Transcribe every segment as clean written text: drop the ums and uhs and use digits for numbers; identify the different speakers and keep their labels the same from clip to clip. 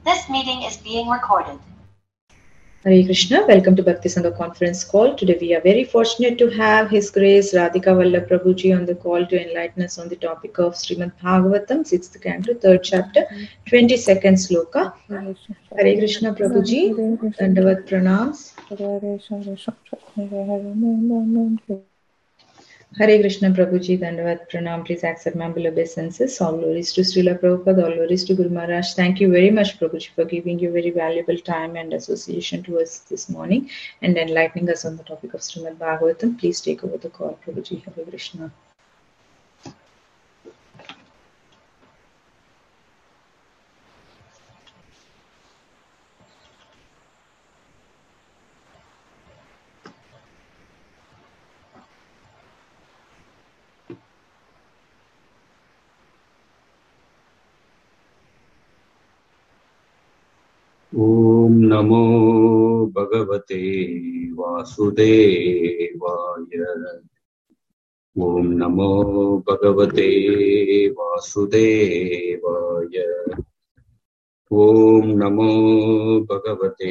Speaker 1: This meeting is being recorded.
Speaker 2: Hare Krishna, welcome to Bhakti Sangha conference call. Today we are very fortunate to have His Grace Radhika Vallabh Prabhuji on the call to enlighten us on the topic of Srimad Bhagavatam, 6th canto, 3rd chapter, 22nd sloka. Hare Krishna Prabhuji, Dandavat Pranams. Hare Krishna Prabhuji, Dandavat Pranam. Please accept my humble obeisances. All glories to Srila Prabhupada, all glories to Guru Maharaj. Thank you very much, Prabhuji, for giving your very valuable time and association to us this morning and enlightening us on the topic of Srimad Bhagavatam. Please take over the call, Prabhuji. Hare Krishna.
Speaker 3: ॐ नमो भगवते वासुदेवाय। ॐ नमो भगवते वासुदेवाय। ॐ नमो भगवते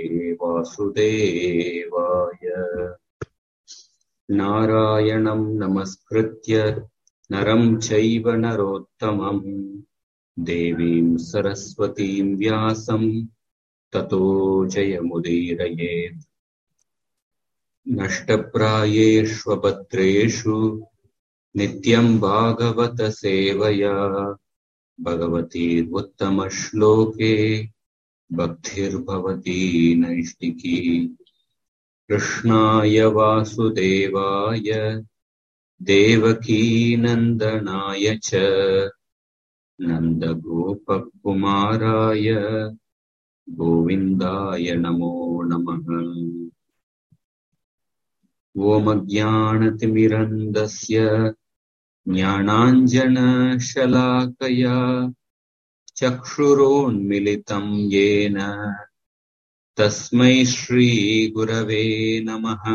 Speaker 3: वासुदेवाय। नारायणं नमस्कृत्य नरं चैव नरोत्तमं देवीं सरस्वतीं व्यासं ततो जयमुदीरयेत्। नष्टप्रायेष्वभद्रेषु नित्यं भागवत सेवया भगवतीरुत्तमश्लोके भक्तिर्भवती नैष्टिकी। कृष्णाय वासुदेवाय देवकीनन्दनाय च नन्दगोपकुमाराय गोविन्दाय नमो नमः। ॐ अज्ञानतिमिरन्धस्य ज्ञानाञ्जनशलाकया चक्षुरोन्मिलितं येन तस्मै श्रीगुरवे नमः।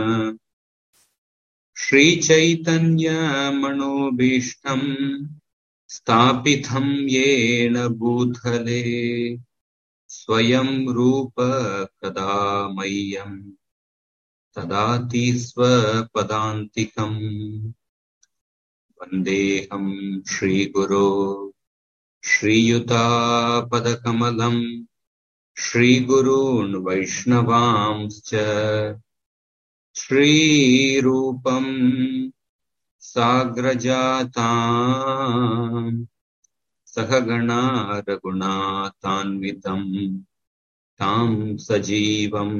Speaker 3: श्रीचैतन्यमनोभीष्टं स्थापितं येन भूतले स्वयं रूप कदा मह्यं ददाति स्वपदान्तिकम्। वन्देऽहं श्रीगुरो श्रीयुतापदकमलं श्रीगुरून् वैष्णवांश्च श्रीरूपं साग्रजातां सहगणा रघुनाथान्वितं तां सजीवं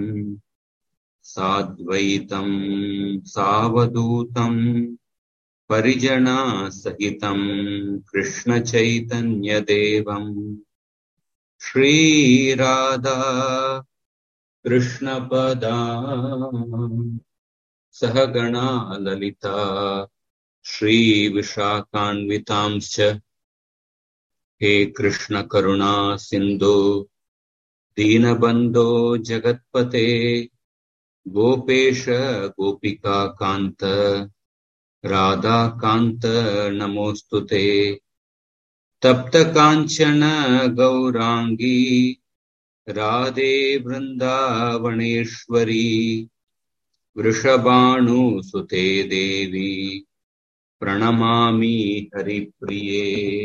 Speaker 3: साद्वैतं सावधूतं परिजनसहितं कृष्णचैतन्यदेवं श्रीराधा कृष्णपदां सहगणा ललिता श्रीविशाखान्वितांश्च। हे कृष्ण करुणा सिन्धु दीनबन्धो जगत्पते गोपेश गोपिका कान्त राधाकान्त नमोस्तुते। तप्त काञ्चन गौरांगी राधे वृन्दावनेश्वरी वृषभानुसुते देवी प्रणमामि हरिप्रिये।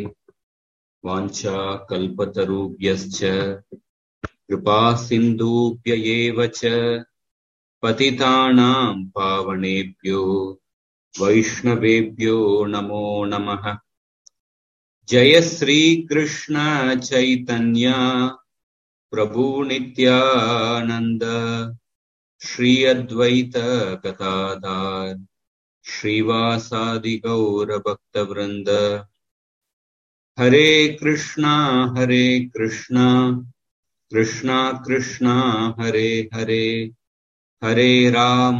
Speaker 3: वाञ्छाकल्पतरुभ्यश्च कृपासिन्धुभ्य एव च पतितानां पावनेभ्यो वैष्णवेभ्यो नमो नमः। जय श्री कृष्ण चैतन्य प्रभु नित्यानंद श्री अद्वैत गदाधर श्रीवासादि गौर भक्तवृंद। हरे कृष्णा कृष्णा कृष्णा हरे हरे, हरे Ram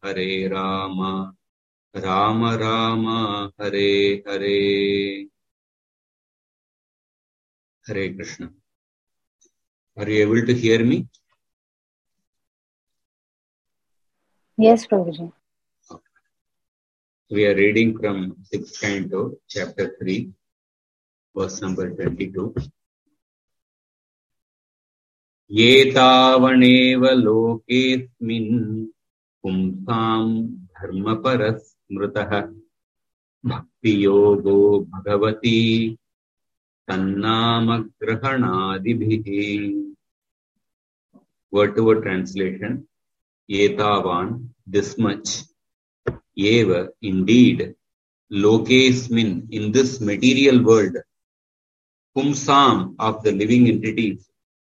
Speaker 3: Ram Ram Hare Hare. Hare Krishna. Are you able to hear me?
Speaker 4: Yes, Prabhuji.
Speaker 3: We are reading from 6th canto, chapter 3, verse number 22. Yetavaneva lokesmin pumsam dharmaparasmritaha bhakti yogo bhagavati tannamagrahanadibhihi. Word to word translation. Yetavan, this much. Eva, indeed. Lokesmin, in this material world. Pumsam, of the living entities.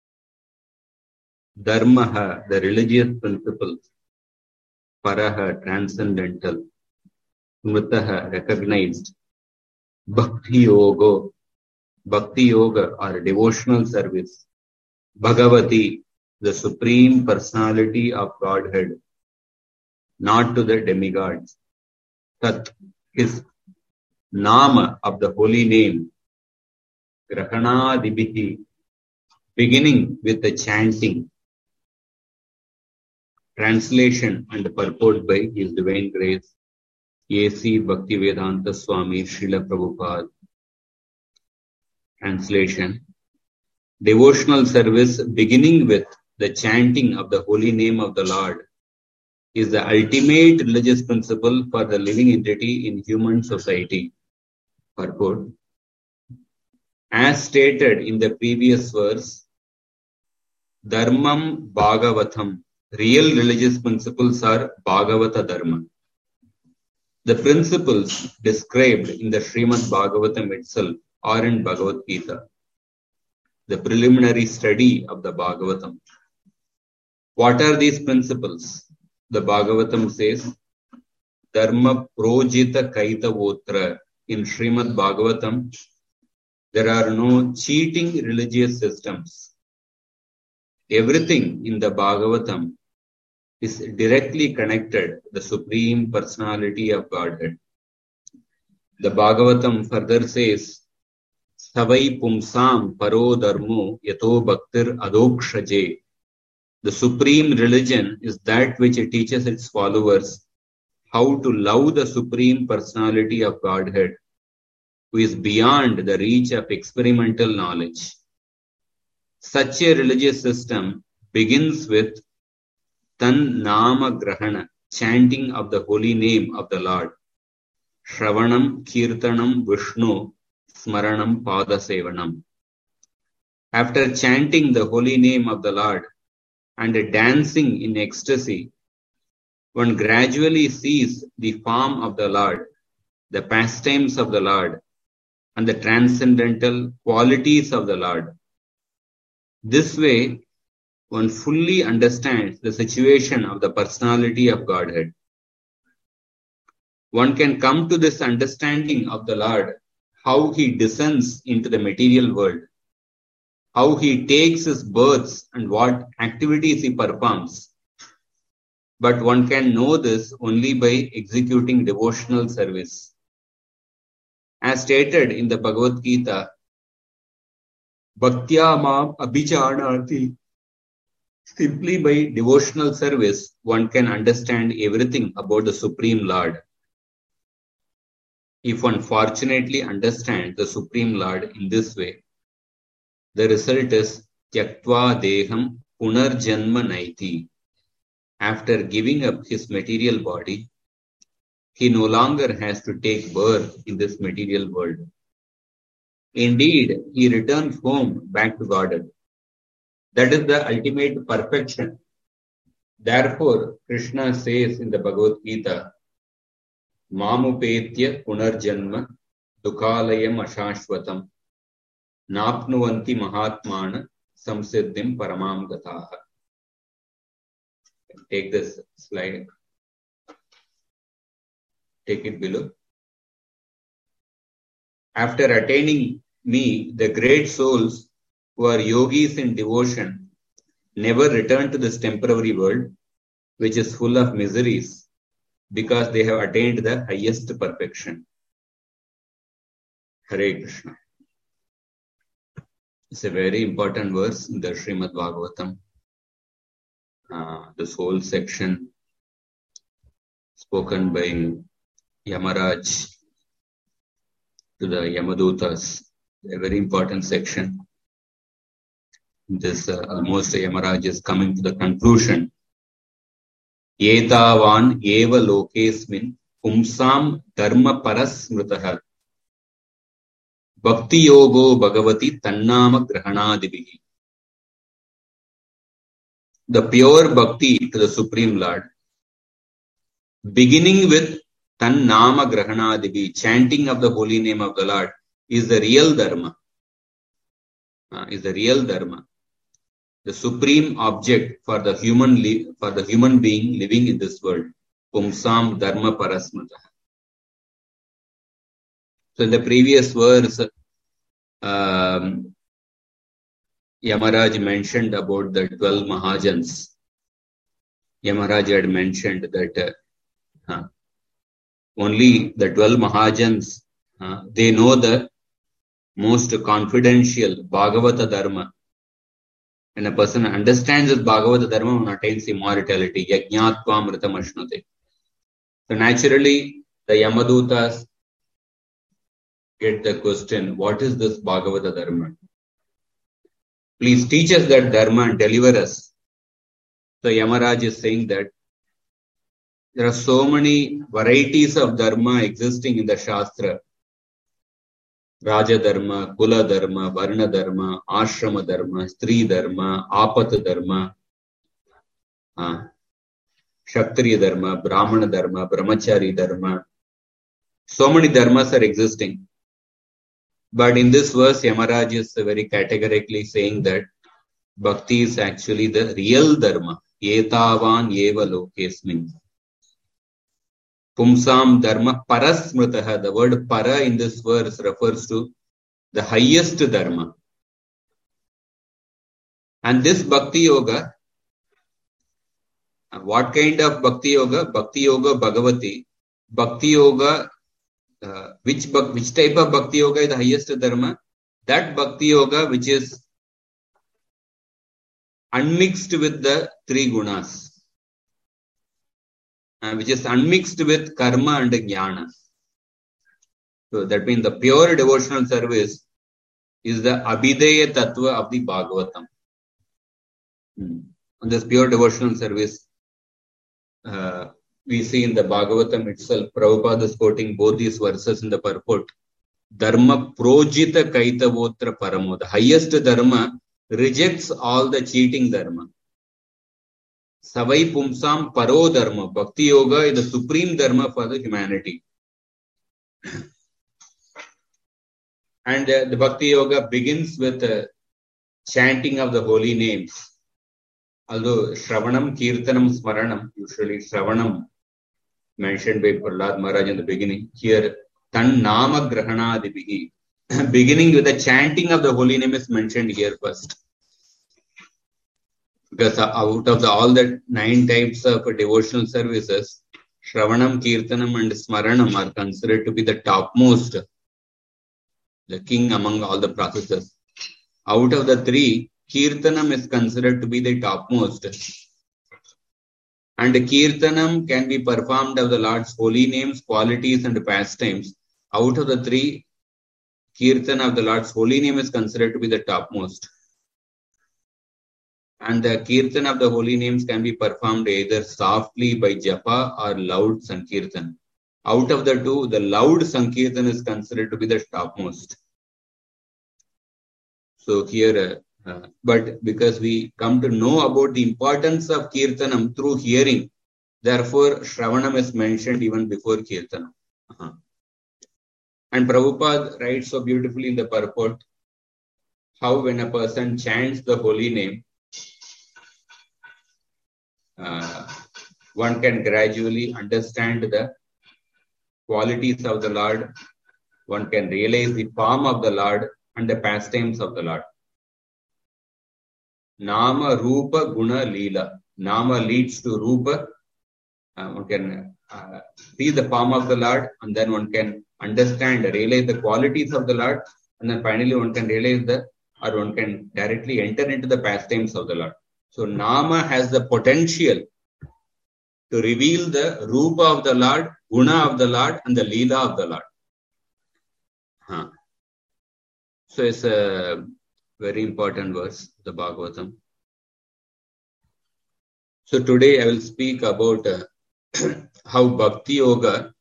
Speaker 3: Dharmaha, the religious principles. Paraha, transcendental. Smritaha, recognized. Bhakti yoga, or devotional service. Bhagavati, the supreme personality of Godhead, not to the demigods. Tat, his Nama, of the holy name. Grahanadibhihi, beginning with the chanting. Translation and purport by His Divine Grace, A.C. Bhaktivedanta Swami Srila Prabhupada. Translation. Devotional service beginning with the chanting of the holy name of the Lord is the ultimate religious principle for the living entity in human society. Purport. As stated in the previous verse, Dharmam Bhagavatam, real religious principles are Bhagavata Dharma. The principles described in the Srimad Bhagavatam itself are in Bhagavad Gita, the preliminary study of the Bhagavatam. What are these principles? The Bhagavatam says, Dharma Projita Kaitavotra. In Srimad Bhagavatam, there are no cheating religious systems. Everything in the Bhagavatam is directly connected to the Supreme Personality of Godhead. The Bhagavatam further says, Savai Pumsam Paro Dharmo Yato Bhaktir Adokshaje. The supreme religion is that which teaches its followers how to love the Supreme Personality of Godhead, who is beyond the reach of experimental knowledge. Such a religious system begins with Tan Nama Grahana, chanting of the holy name of the Lord, Shravanam Kirtanam Vishnu Smaranam Padasevanam. After chanting the holy name of the Lord and dancing in ecstasy, one gradually sees the form of the Lord, the pastimes of the Lord, and the transcendental qualities of the Lord. This way, one fully understands the situation of the personality of Godhead. One can come to this understanding of the Lord, how He descends into the material world, how He takes His births and what activities He performs. But one can know this only by executing devotional service. As stated in the Bhagavad Gita, Bhaktya Mam Abhichanarthi. Simply by devotional service, one can understand everything about the Supreme Lord. If one fortunately understands the Supreme Lord in this way, the result is Tyaktva Deham Punarjanma Naiti. After giving up his material body, he no longer has to take birth in this material world. Indeed, he returns home back to Godhead. That is the ultimate perfection. Therefore, Krishna says in the Bhagavad Gita, Mamupetya Punarjanma Dukhalayam Ashashvatam Napnuvanti Mahatmana Samsiddhim Paramam Gataha. Take this slide. Take it below. After attaining me, the great souls who are yogis in devotion never return to this temporary world, which is full of miseries, because they have attained the highest perfection. Hare Krishna. It's a very important verse in the Srimad Bhagavatam. This whole section spoken by Yamaraj to the Yamadutas, a very important section. this almost Yamaraj is coming to the conclusion. Etavan eva lokesmin pumsam dharma parasmritaha bhakti yogo bhagavati tannama grahanadibihi. The pure bhakti to the Supreme Lord, beginning with Tannama Grahanadibi, chanting of the holy name of the Lord, is the real dharma. The supreme object for the human being living in this world. Pumsam dharma parasmrita. So in the previous verse, Yamaraj mentioned about the 12 Mahajans. Yamaraj had mentioned that only the 12 Mahajans, they know the most confidential Bhagavata Dharma. When a person understands this Bhagavata Dharma, one attains immortality. Yajñātvam ritam ashnute. So naturally, the Yamadutas get the question, what is this Bhagavata Dharma? Please teach us that Dharma and deliver us. So Yamaraj is saying that there are so many varieties of Dharma existing in the Shastra. Raja Dharma, Kula Dharma, Varna Dharma, Ashrama Dharma, Stri Dharma, Apat Dharma, Kshatriya Dharma, Brahmana Dharma, Brahmachari Dharma. So many dharmas are existing. But in this verse, Yamaraj is very categorically saying that Bhakti is actually the real Dharma. Etavan eva lokesmin. Pumsam dharma parasmritaha. The word para in this verse refers to the highest dharma. And this Bhakti Yoga, what kind of Bhakti Yoga? Bhakti Yoga Bhagavati. Bhakti Yoga, which type of Bhakti Yoga is the highest dharma? That Bhakti Yoga which is unmixed with the three gunas. Which is unmixed with karma and jnana. So that means the pure devotional service is the abhideya tattva of the Bhagavatam. And this pure devotional service, we see in the Bhagavatam itself, Prabhupada is quoting both these verses in the purport. Dharma projita kaitavotra paramo. The highest dharma rejects all the cheating dharma. Savai pumsam paro dharma. Bhakti yoga is the supreme dharma for the humanity. And the Bhakti yoga begins with chanting of the holy names. Although Shravanam, Kirtanam, Smaranam, usually Shravanam mentioned by Prahlad Maharaj in the beginning. Here, Tan Nama Grahanadibihi. Beginning with the chanting of the holy name is mentioned here first. Because out of all the 9 types of devotional services, Shravanam, Kirtanam and Smaranam are considered to be the topmost, the king among all the processes. Out of the 3, Kirtanam is considered to be the topmost. And Kirtanam can be performed of the Lord's holy names, qualities and pastimes. Out of the 3, Kirtan of the Lord's holy name is considered to be the topmost. And the Kirtan of the holy names can be performed either softly by Japa or loud Sankirtan. Out of the 2, the loud Sankirtan is considered to be the topmost. So here, but because we come to know about the importance of Kirtanam through hearing, therefore Shravanam is mentioned even before Kirtanam. And Prabhupada writes so beautifully in the purport, how when a person chants the holy name, one can gradually understand the qualities of the Lord, one can realize the form of the Lord and the pastimes of the Lord. Nama, Rupa, Guna, Leela. Nama leads to Rupa. One can see the form of the Lord, and then one can understand, realize the qualities of the Lord, and then finally one can realize one can directly enter into the pastimes of the Lord. So Nama has the potential to reveal the Rupa of the Lord, Guna of the Lord, and the Leela of the Lord. So it's very important verse, the Bhagavatam. So today I will speak about how Bhakti Yoga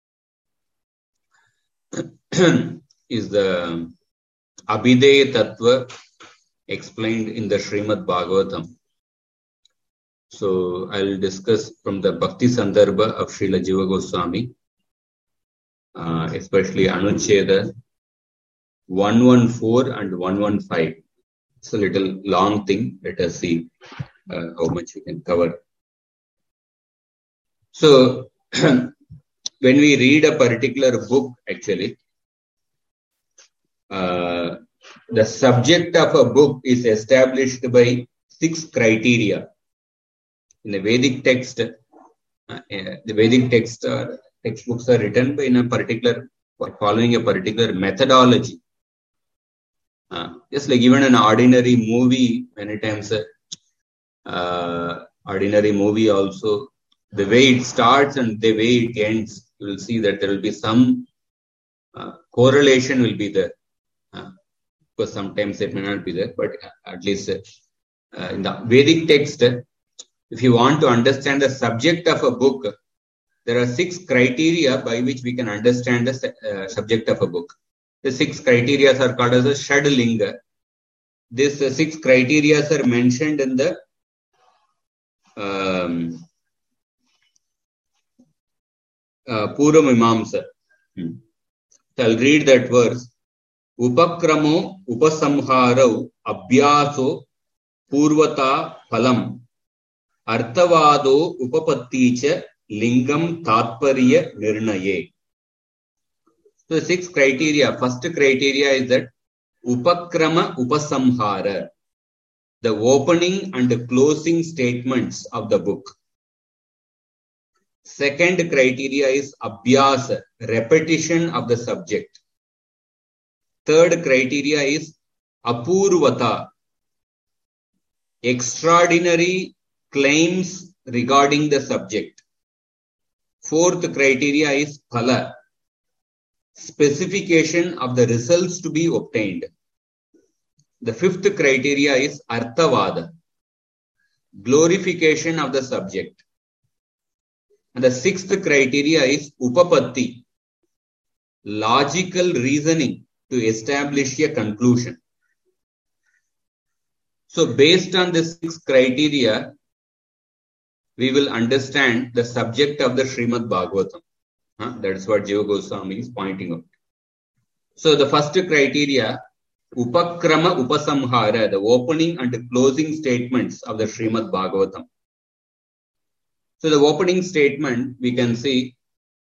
Speaker 3: is the Abhideya Tattva explained in the Srimad Bhagavatam. So I will discuss from the Bhakti Sandarbha of Srila Jiva Goswami, especially Anucheda 114 and 115. It's a little long thing. Let us see how much we can cover. So when we read a particular book, actually, the subject of a book is established by 6 criteria. In the Vedic text, textbooks are written by following a particular methodology. Just like even an ordinary movie, many times, ordinary movie also, the way it starts and the way it ends, you will see that there will be some correlation will be there. Because sometimes it may not be there, but at least in the Vedic text, if you want to understand the subject of a book, there are 6 criteria by which we can understand the subject of a book. The 6 criteria are called as a Shadlinga. These 6 criteria are mentioned in the Puramimamsa. So I'll read that verse. Upakramo upasamharau abhyaso purvata phalam arthavado upapatticha lingam tatparya nirnaye. So the 6 criteria. First criteria is that upakrama upasamhara, the opening and the closing statements of the book. Second criteria is abhyasa, repetition of the subject. Third criteria is apurvata, extraordinary claims regarding the subject. Fourth criteria is phala, specification of the results to be obtained. The fifth criteria is arthavada, glorification of the subject. And the sixth criteria is upapatti, logical reasoning to establish a conclusion. So based on the 6 criteria, we will understand the subject of the Srimad Bhagavatam. That's what Jiva Goswami is pointing out. So the first criteria, Upakrama Upasamhara, the opening and closing statements of the Srimad Bhagavatam. So the opening statement, we can see,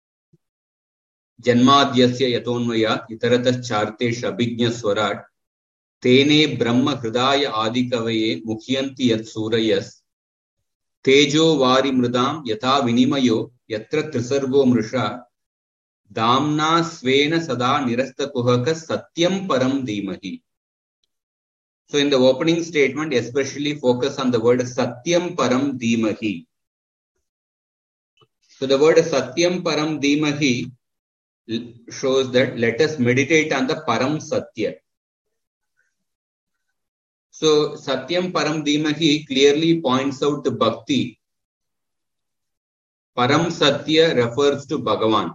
Speaker 3: Janmadhyasya yatonvaya itaratas chartesh abhijna swarat tene brahma hridaya adikavaye mukhyanti yat surayas tejo vari mridam yata vinimayo yatra trisargo mrisha damna svena sada nirasta kuhaka satyam param dhimahi. So in the opening statement, especially focus on the word satyam param dhimahi. So the word satyam param dhimahi shows that let us meditate on the param satya. So satyam param dhimahi clearly points out to bhakti. Param satya refers to Bhagavan.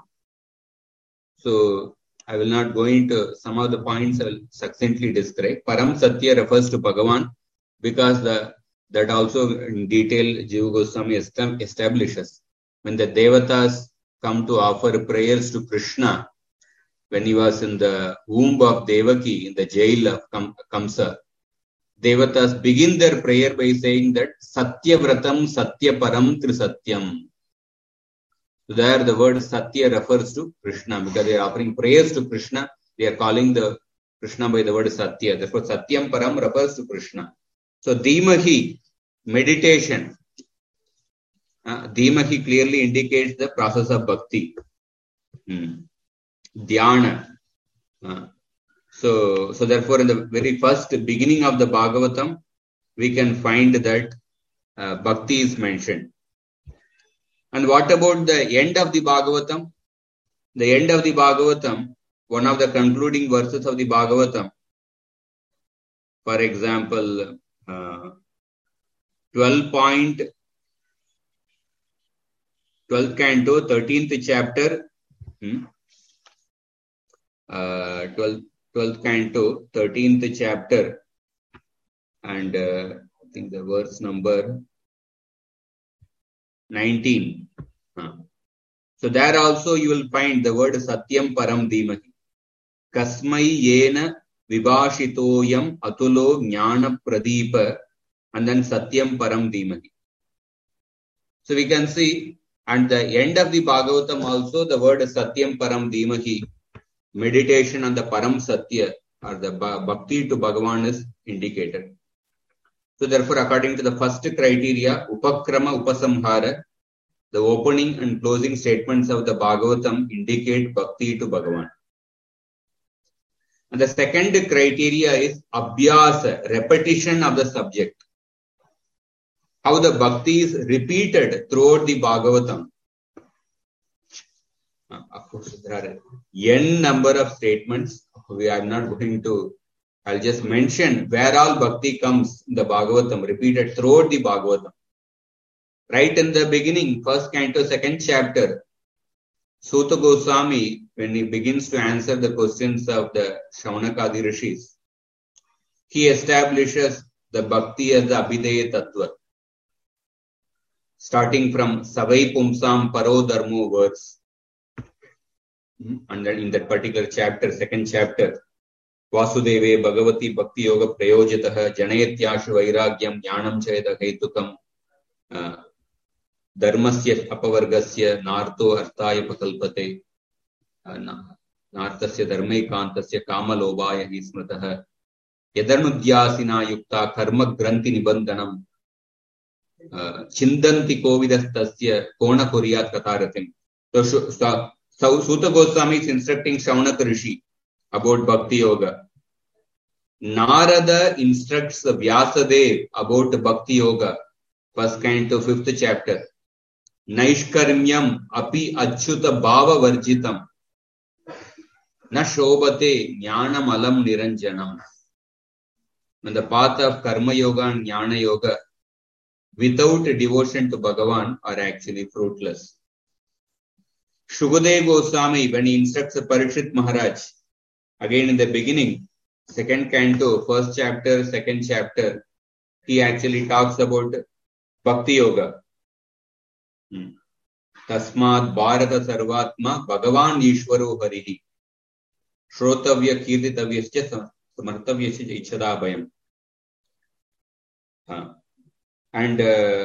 Speaker 3: So I will not go into some of the points. I will succinctly describe. Param satya refers to Bhagavan because that also in detail Jiva Goswami establishes. When the Devatas come to offer prayers to Krishna, when he was in the womb of Devaki, in the jail of Kamsa, Devatas begin their prayer by saying that Satya Vratam Satya Param Trisatyam. So there the word Satya refers to Krishna because they are offering prayers to Krishna. They are calling the Krishna by the word Satya. Therefore Satyam Param refers to Krishna. So Dhimahi, meditation. Dhimahi clearly indicates the process of bhakti. Dhyana. So therefore in the very first beginning of the Bhagavatam, we can find that bhakti is mentioned. And what about the end of the Bhagavatam? The end of the Bhagavatam, one of the concluding verses of the Bhagavatam, For example, 12th canto, 13th chapter, 12th canto, 13th chapter, and I think the verse number 19. So there also you will find the word Satyam Param Dhimahi. Kasmai Yena Vibhashitoyam Atulo Jnana Pradeepa, and then Satyam Param Dhimahi. So we can see at the end of the Bhagavatam also the word Satyam Param Dhimahi, meditation on the Param Satya or the Bhakti to Bhagavan is indicated. So therefore, according to the first criteria, Upakrama Upasamhara, the opening and closing statements of the Bhagavatam indicate Bhakti to Bhagavan. And the second criteria is Abhyasa, repetition of the subject. How the Bhakti is repeated throughout the Bhagavatam. Of course, there are n number of statements. We are not going to, I'll just mention where all Bhakti comes in the Bhagavatam, repeated throughout the Bhagavatam. Right in the beginning, first canto, second chapter, Suta Goswami, when he begins to answer the questions of the Shaunakadi Rishis, he establishes the Bhakti as the Abhideya Tattva. Starting from Savai Pumsam Paro Dharmo verse. And then in that particular chapter, second chapter, Vasudeve Bhagavati Bhakti Yoga Prayojitaha Janayatyashu Vairagyam Jnanam Chayada Hetukam Dharmasya Apavargasya Narto Arthaya Pakalpate Nartasya Dharmaikantasya Kamalobhaya Hismrataha Yadarnudyasina Yukta Karma Granthi Nibandhanam Chindanti Kovidastasya Kona Kuriyat Kataratim. So Suta Goswami is instructing Shaunaka Rishi about Bhakti Yoga. Narada instructs Vyasadev about Bhakti Yoga. First canto, 5th chapter. Naishkarmyam api achyuta bhava varjitam na shobhate jnanam alam niranjanam. On the path of Karma Yoga and Jnana Yoga, without devotion to Bhagavan, are actually fruitless. Shukadeva Goswami, when he instructs Parikshit Maharaj, again in the beginning, second canto, first chapter, second chapter, he actually talks about Bhakti Yoga. Tasmad Bharata Sarvatma Bhagavan Ishvaro Harihi Shrotavya Kirtitavyascha Samartavyascha Ichadabhayam. And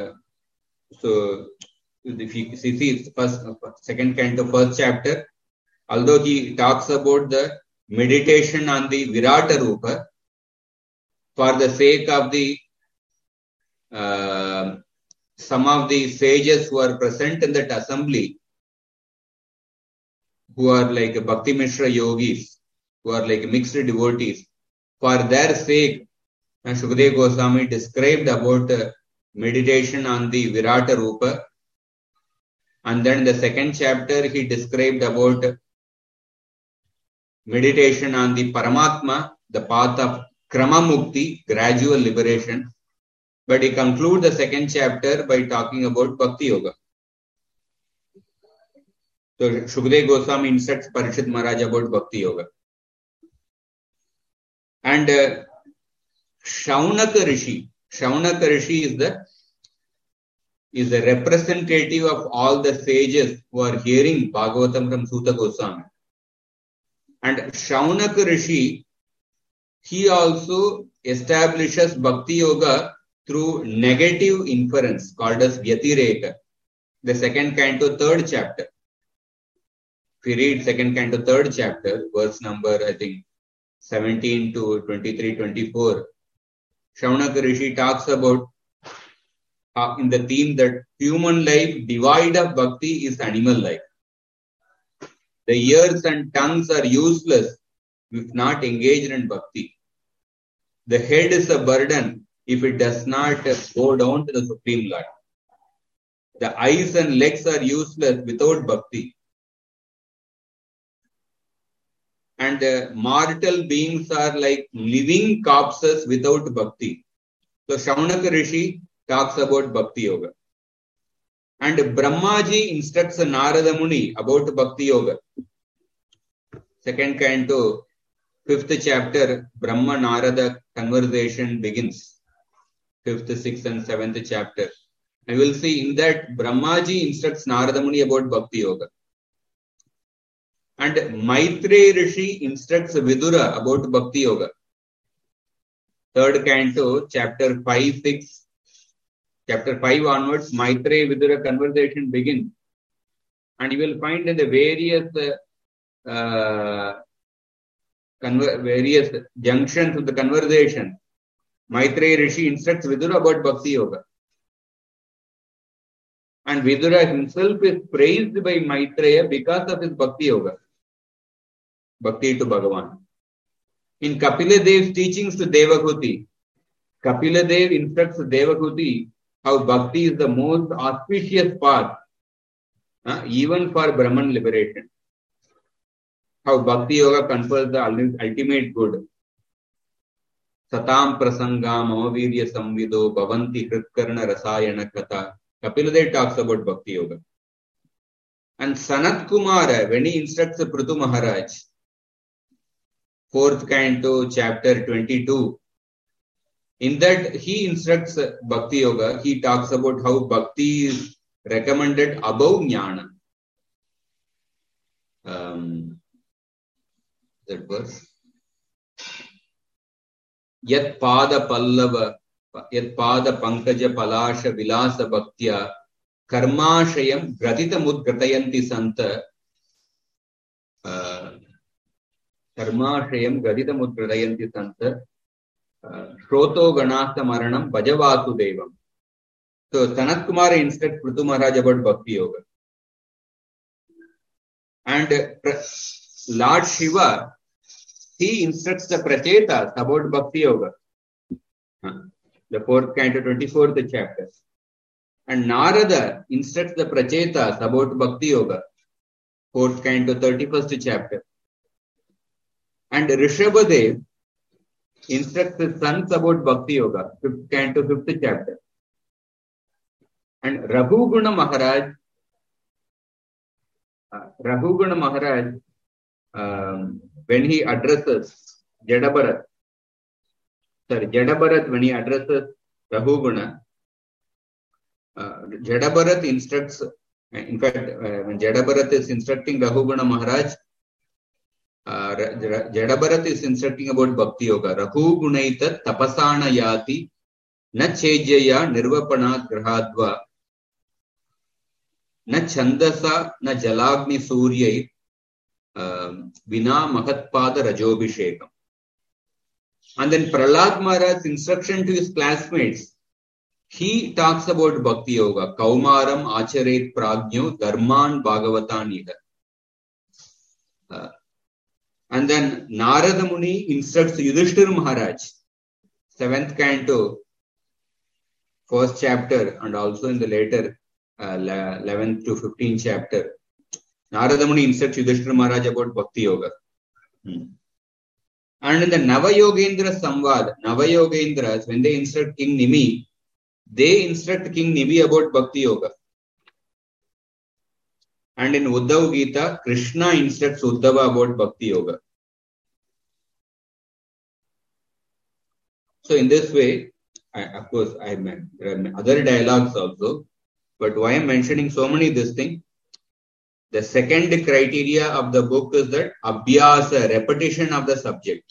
Speaker 3: so if you see first, second canto, first chapter, although he talks about the meditation on the Virata Rupa for the sake of the some of the sages who are present in that assembly, who are like Bhakti Mishra yogis, who are like mixed devotees, for their sake, Shukadeva Goswami described about meditation on the Virata Rupa. And then in the second chapter, he described about meditation on the Paramatma, the path of Krama Mukti, gradual liberation. But he concludes the second chapter by talking about Bhakti Yoga. So Shukadeva Goswami instructs Parikshit Maharaj about Bhakti Yoga. And Shaunaka Rishi is the representative of all the sages who are hearing Bhagavatam from Suta Goswami. And Shaunaka Rishi, he also establishes Bhakti Yoga through negative inference called as Vyatireka. The second canto, third chapter. If you read second canto, third chapter, verse number, I think, 17 to 23, 24, Shaunaka Rishi talks about in the theme that human life devoid of bhakti is animal life. The ears and tongues are useless if not engaged in bhakti. The head is a burden if it does not go down to the Supreme Lord. The eyes and legs are useless without bhakti. And mortal beings are like living corpses without bhakti. So Shaunaka Rishi talks about Bhakti Yoga. And Brahmaji instructs Narada Muni about Bhakti Yoga. Second canto, 5th chapter, Brahma Narada conversation begins. 5th, 6th and 7th chapter. And we'll see in that Brahmaji instructs Narada Muni about Bhakti Yoga. And Maitreya Rishi instructs Vidura about Bhakti Yoga. Third canto, chapter 5, 6. Chapter 5 onwards, Maitreya Vidura conversation begins. And you will find in the various junctions of the conversation, Maitreya Rishi instructs Vidura about Bhakti Yoga. And Vidura himself is praised by Maitreya because of his Bhakti Yoga. Bhakti to Bhagavan. In Kapila Dev's teachings to Devahuti, Kapila Dev instructs Devahuti how Bhakti is the most auspicious path, even for Brahman liberation. How Bhakti Yoga confers the ultimate good. Satam prasangam amavirya samvido bhavanti hritkarna rasayana katha. Kapila Dev talks about Bhakti Yoga. And Sanat Kumara, when he instructs Prithu Maharaj, 4th canto, chapter 22, in that he instructs Bhakti Yoga, he talks about how Bhakti is recommended above Jnana. That verse. Yat pada pallava, yat pada pankaja palasha vilasa bhaktya, karmashayam gratita mudgratayanti santa, karmashayam gratita mudgratayanti santa, Shroto Ganasa Maranam Bhajavatu Devam. So Sanat Kumara instructs Prithu Maharaj about Bhakti Yoga. And Lord Shiva, he instructs the Prachetas about Bhakti Yoga. The 4th canto, 24th chapter. And Narada instructs the Prachetas about Bhakti Yoga. 4th canto, 31st chapter. And Rishabhadev instructs his sons about Bhakti Yoga, 5th canto, 5th chapter. And Raghuguna Maharaj, when he addresses Jadabharat, when he addresses Raghuguna, Jadabharat instructs, in fact, when Jadabharat is instructing Raghuguna Maharaj, Jadabharat is instructing about Bhakti Yoga. Raghu Gunaita Tapasana Yati Na Chejaya Nirvapana Grahadva Na Chandasa Na Jalagni Suryai Vina Mahatpada Rajobhishekam. And then Prahlad Maharaj's instruction to his classmates, he talks about Bhakti Yoga. Kaumaram Acharet Prajno Dharman Bhagavatan Iha. And then Narada Muni instructs Yudhishthira Maharaj, 7th canto, 1st chapter, and also in the later 11th to 15th chapter. Narada Muni instructs Yudhishthira Maharaj about Bhakti Yoga. And in the Navayogendra Samvad, Navayogendras, when they instruct King Nimi, they instruct King Nimi about Bhakti Yoga. And in Uddhav Gita, Krishna instructs Uddhava about Bhakti Yoga. So in this way, of course, there are other dialogues also, but why I'm mentioning so many this thing, the second criteria of the book is that abhyasa, repetition of the subject.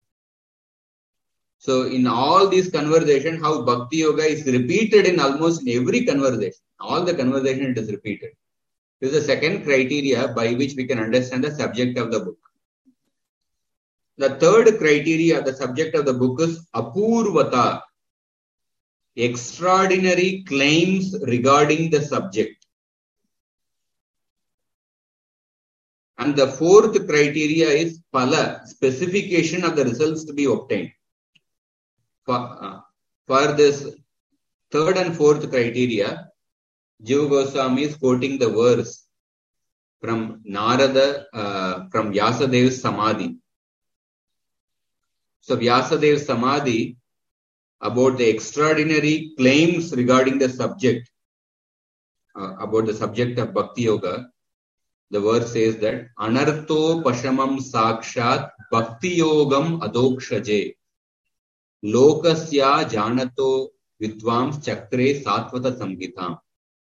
Speaker 3: So in all these conversations, how Bhakti Yoga is repeated in almost every conversation. All the conversation it is repeated. This is the second criteria by which we can understand the subject of the book. The third criteria, the subject of the book is apurvata, extraordinary claims regarding the subject. And the fourth criteria is phala, specification of the results to be obtained. For this third and fourth criteria, Jiva Goswami is quoting the verse from Narada, from Vyasadev's Samadhi. So Vyasadev's Samadhi about the extraordinary claims regarding the subject, about the subject of Bhakti Yoga, the verse says that Anartho Pashamam Sakshat Bhakti Yogam Adokshaje Lokasya Janato Vidvams Chakre Satvata Samgitam.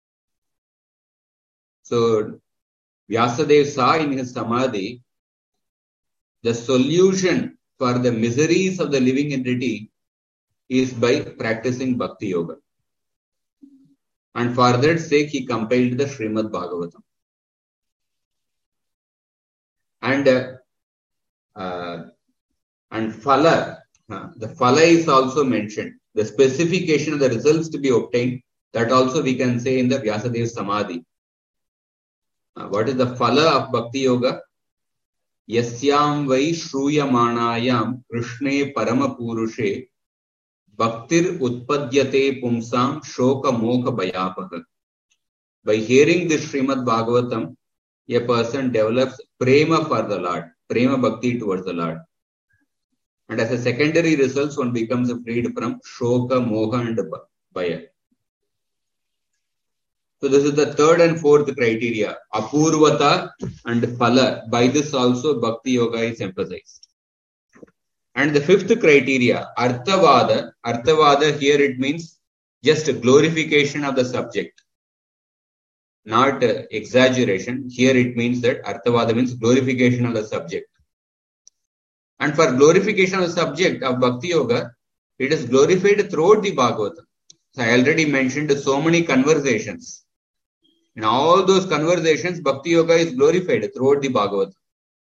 Speaker 3: So Vyasadeva saw in his Samadhi the solution for the miseries of the living entity is by practicing Bhakti Yoga. And for that sake, he compiled the Srimad Bhagavatam. And Phala, the Phala is also mentioned. The specification of the results to be obtained, that also we can say in the Vyasadeva Samadhi. What is the Phala of Bhakti Yoga? Yasyam vai shruyamanayam Krishne Paramapurushe Bhaktir Utpadyate Pumsam Shoka Mokha Bhayapaha. By hearing this Srimad Bhagavatam, a person develops prema for the Lord, prema bhakti towards the Lord. And as a secondary result, one becomes freed from shoka, moha and bhaya. So this is the third and fourth criteria, apurvata and phala. By this also Bhakti Yoga is emphasized. And the fifth criteria, arthavada. Arthavada here it means just a glorification of the subject. Not exaggeration. Here it means that arthavada means glorification of the subject. And for glorification of the subject of Bhakti Yoga, it is glorified throughout the Bhagavatam. So I already mentioned so many conversations. In all those conversations, Bhakti Yoga is glorified throughout the Bhagavatam.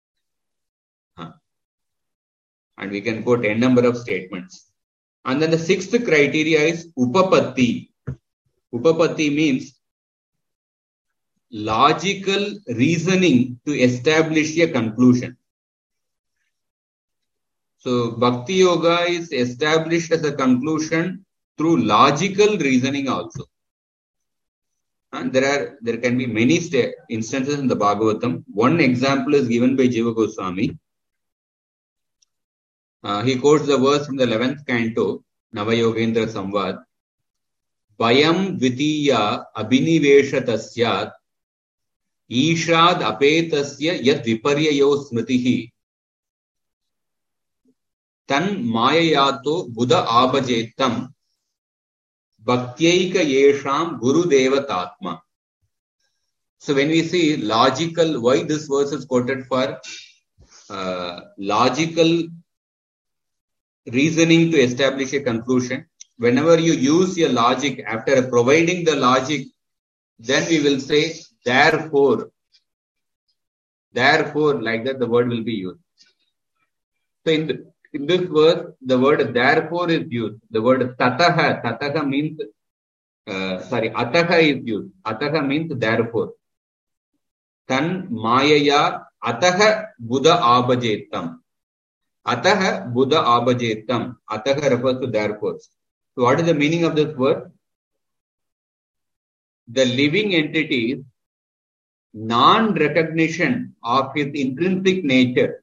Speaker 3: And we can quote n number of statements. And then the sixth criteria is upapatti. Upapatti means logical reasoning to establish a conclusion. So Bhakti Yoga is established as a conclusion through logical reasoning also. And there can be many instances in the Bhagavatam. One example is given by Jiva Goswami. He quotes the verse from the 11th canto, Navayogendra Samvad. Bayam Dvitiya Abhinivesha Tasyat Ishad Apetasya Yat Viparyayo Smritihi Tan Mayayato Buddha Abhajetam Bhaktyayika Yesham Guru Devatatma. So when we see logical, why this verse is quoted for logical reasoning to establish a conclusion. Whenever you use your logic, after providing the logic, then we will say, therefore, like that the word will be used. So in this verse, the word therefore is used. The word tataha means, ataha is used. Ataha means therefore. Tan mayaya ataha buddha abhajetam. Ataha buddha abhajetam. Ataha refers to therefore. So what is the meaning of this word? The living entity's non-recognition of his intrinsic nature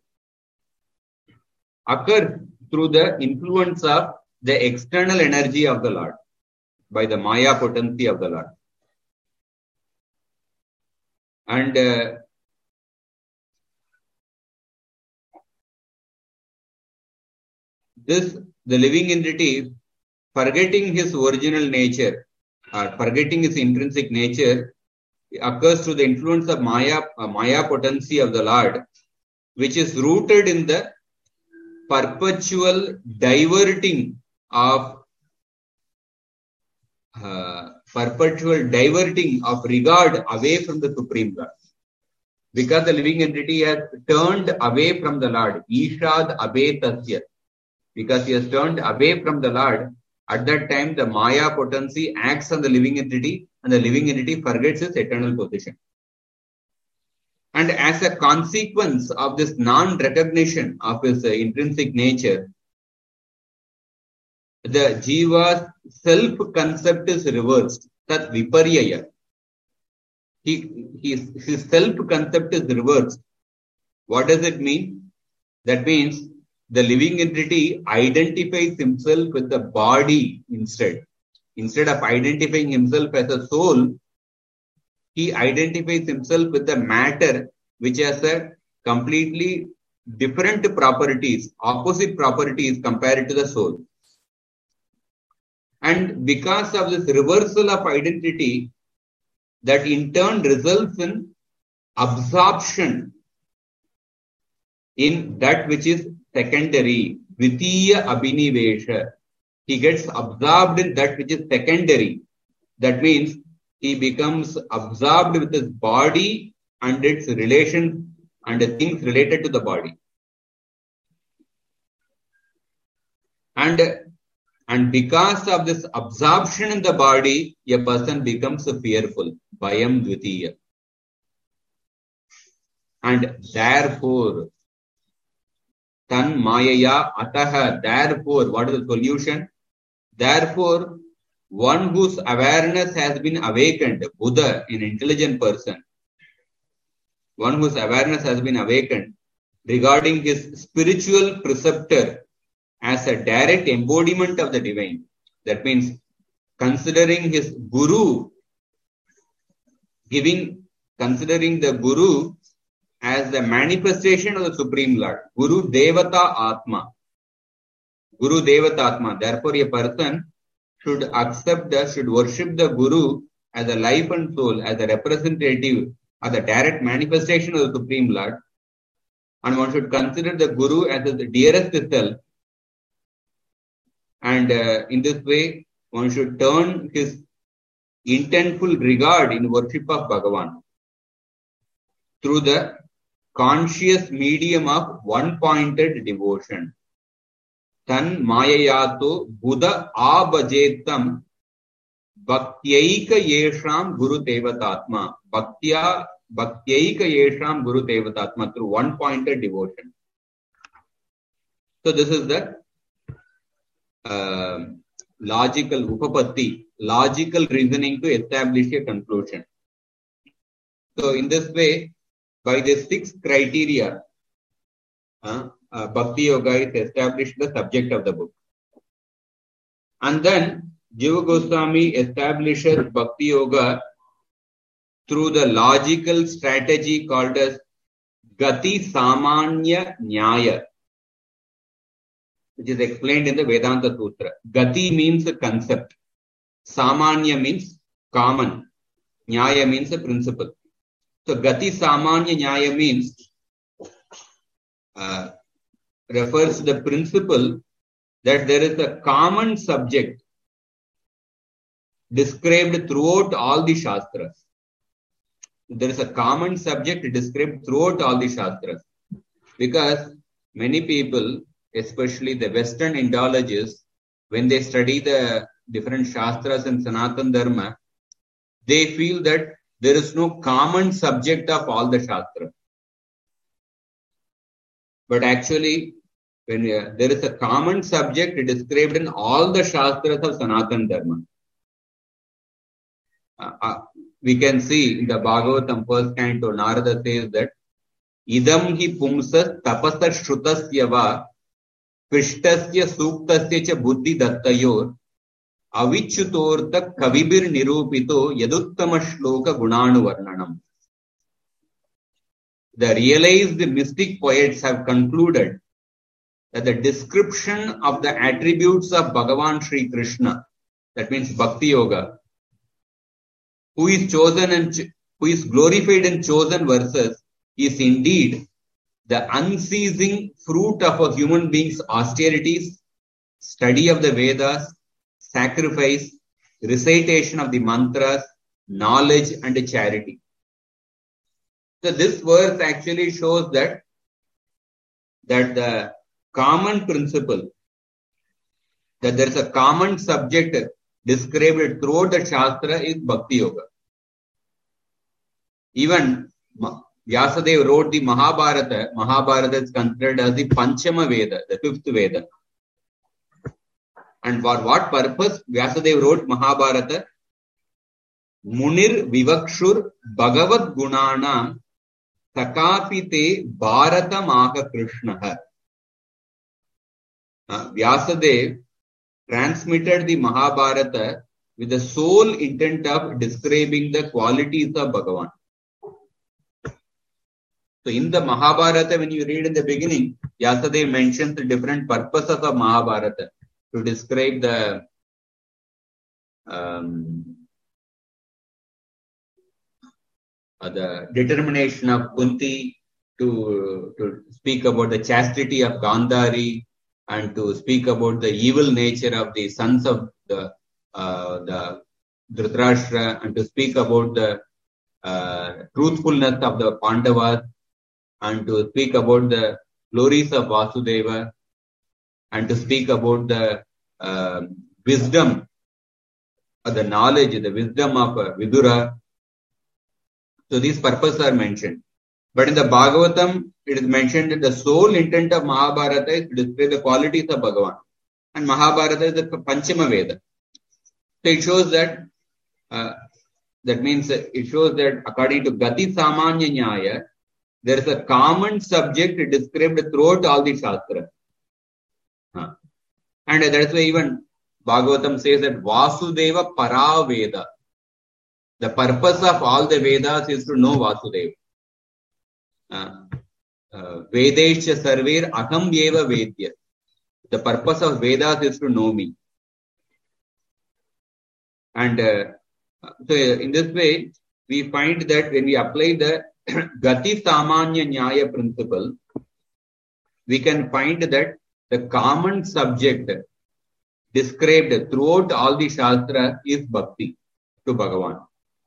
Speaker 3: occurs through the influence of the external energy of the Lord, by the Maya potency of the Lord. And the living entity, forgetting his original nature, or forgetting his intrinsic nature, occurs through the influence of Maya potency of the Lord, which is rooted in the perpetual diverting of regard away from the Supreme Lord. Because the living entity has turned away from the Lord, Ishad Abetasya. Because he has turned away from the Lord, at that time the Maya potency acts on the living entity and the living entity forgets its eternal position. And as a consequence of this non-recognition of his intrinsic nature, the jiva's self-concept is reversed, tat viparyaya. his self-concept is reversed. What does it mean? That means the living entity identifies himself with the body instead. Instead of identifying himself as a soul, he identifies himself with the matter, which has a completely different properties, opposite properties compared to the soul. And because of this reversal of identity, that in turn results in absorption in that which is secondary, Dvitiya Abhinivesha. He gets absorbed in that which is secondary. That means he becomes absorbed with his body and its relations and the things related to the body. And because of this absorption in the body, a person becomes fearful. Bhayam Dvitiya. And therefore, Tan Mayaya Ataha, therefore, what is the solution? Therefore, one whose awareness has been awakened, Buddha, an intelligent person, one whose awareness has been awakened regarding his spiritual preceptor as a direct embodiment of the divine. That means considering his guru, considering the guru as the manifestation of the Supreme Lord. Guru Devata Atma. Guru Devata Atma. Therefore, a person should should worship the Guru as a life and soul, as a representative, as a direct manifestation of the Supreme Lord. And one should consider the Guru as the dearest self. And in this way, one should turn his intentful regard in worship of Bhagavan through the conscious medium of one-pointed devotion. Tan mayayato Buddha abhajetam bhakyaika yesham guru devatatma. Bhakyaika yesham guru devatatma, through one-pointed devotion. So this is the logical upapatti, logical reasoning to establish a conclusion. So in this way, by the 6 criteria, Bhakti Yoga is established the subject of the book. And then Jiva Goswami establishes Bhakti Yoga through the logical strategy called as Gati Samanya Nyaya, which is explained in the Vedanta Sutra. Gati means a concept. Samanya means common. Nyaya means a principle. So Gati Samanya Nyaya means refers to the principle that there is a common subject described throughout all the Shastras. There is a common subject described throughout all the Shastras. Because many people, especially the Western Indologists, when they study the different Shastras in Sanatana Dharma, they feel that there is no common subject of all the Shastras. But actually, when there is a common subject described in all the Shastras of Sanatana Dharma. We can see in the Bhagavatam first canto, Narada says that Idam hi pumsas tapasa shrutasya va Krishtasya suktasya cha buddhi dattayor avichutorta kavibir nirupito yaduttama shloka gunanu varnanam. The realized mystic poets have concluded that the description of the attributes of Bhagavan Sri Krishna, that means Bhakti Yoga, who is chosen and who is glorified in chosen verses, is indeed the unceasing fruit of a human being's austerities, study of the Vedas, sacrifice, recitation of the mantras, knowledge and charity. So this verse actually shows that the common principle, that there is a common subject described throughout the Shastra is Bhakti Yoga. Even Vyasadeva wrote the Mahabharata. Mahabharata is considered as the Panchama Veda, the 5th Veda. And for what purpose Vyasadeva wrote Mahabharata? Munir Vivakshur Bhagavad Gunana Sakapite Bharatamaha Krishna. Vyasadeva transmitted the Mahabharata with the sole intent of describing the qualities of Bhagavan. So in the Mahabharata, when you read in the beginning, Vyasadeva mentions the different purposes of Mahabharata to describe the determination of Kunti, to speak about the chastity of Gandhari, and to speak about the evil nature of the sons of the Dhritarashtra, and to speak about the truthfulness of the Pandavas, and to speak about the glories of Vasudeva, and to speak about the wisdom, or the knowledge, the wisdom of Vidura. So these purposes are mentioned. But in the Bhagavatam, it is mentioned that the sole intent of Mahabharata is to display the qualities of Bhagavan. And Mahabharata is the Panchama Veda. So it shows that, it shows that according to Gati Samanya Nyaya, there is a common subject described throughout all the Shastras. And that's why even Bhagavatam says that Vasudeva Para Veda. The purpose of all the Vedas is to know Vasudeva. Vedesha Sarver Aham Yeva Vedya. The purpose of Vedas is to know me. And so in this way, we find that when we apply the Gati Samanya Nyaya principle, we can find that the common subject described throughout all the Shastra is Bhakti to Bhagavan.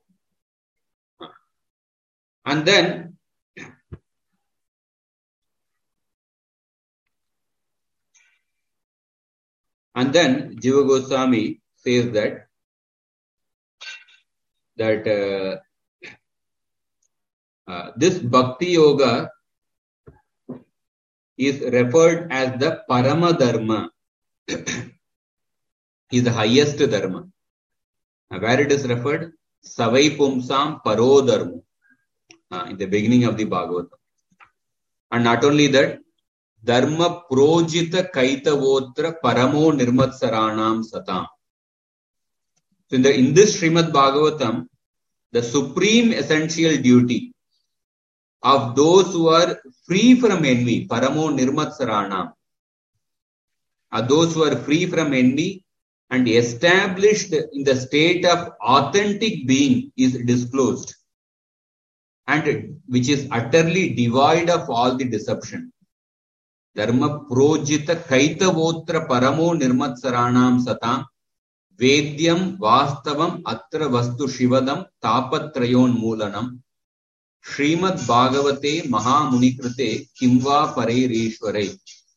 Speaker 3: And then Jiva Goswami says that this Bhakti Yoga is referred as the Parama Dharma, is the highest Dharma. Where it is referred? Savai Pumsam Paro Dharma, in the beginning of the Bhagavatam. And not only that, Dharma Projita Kaitavotra Paramo Nirmatsaranam Satam. So in this Srimad Bhagavatam, the supreme essential duty of those who are free from envy, Paramo Nirmatsaranam, are those who are free from envy and established in the state of authentic being, is disclosed, and which is utterly devoid of all the deception. Dharma Projita Kaitavotra Paramo Nirmatsaranam Satam Vedyam Vastavam Atra Vastu Shivadam Tapatrayon Moolanam Srimad Bhagavate Mahamunikrite Kimva Pareirishwarai.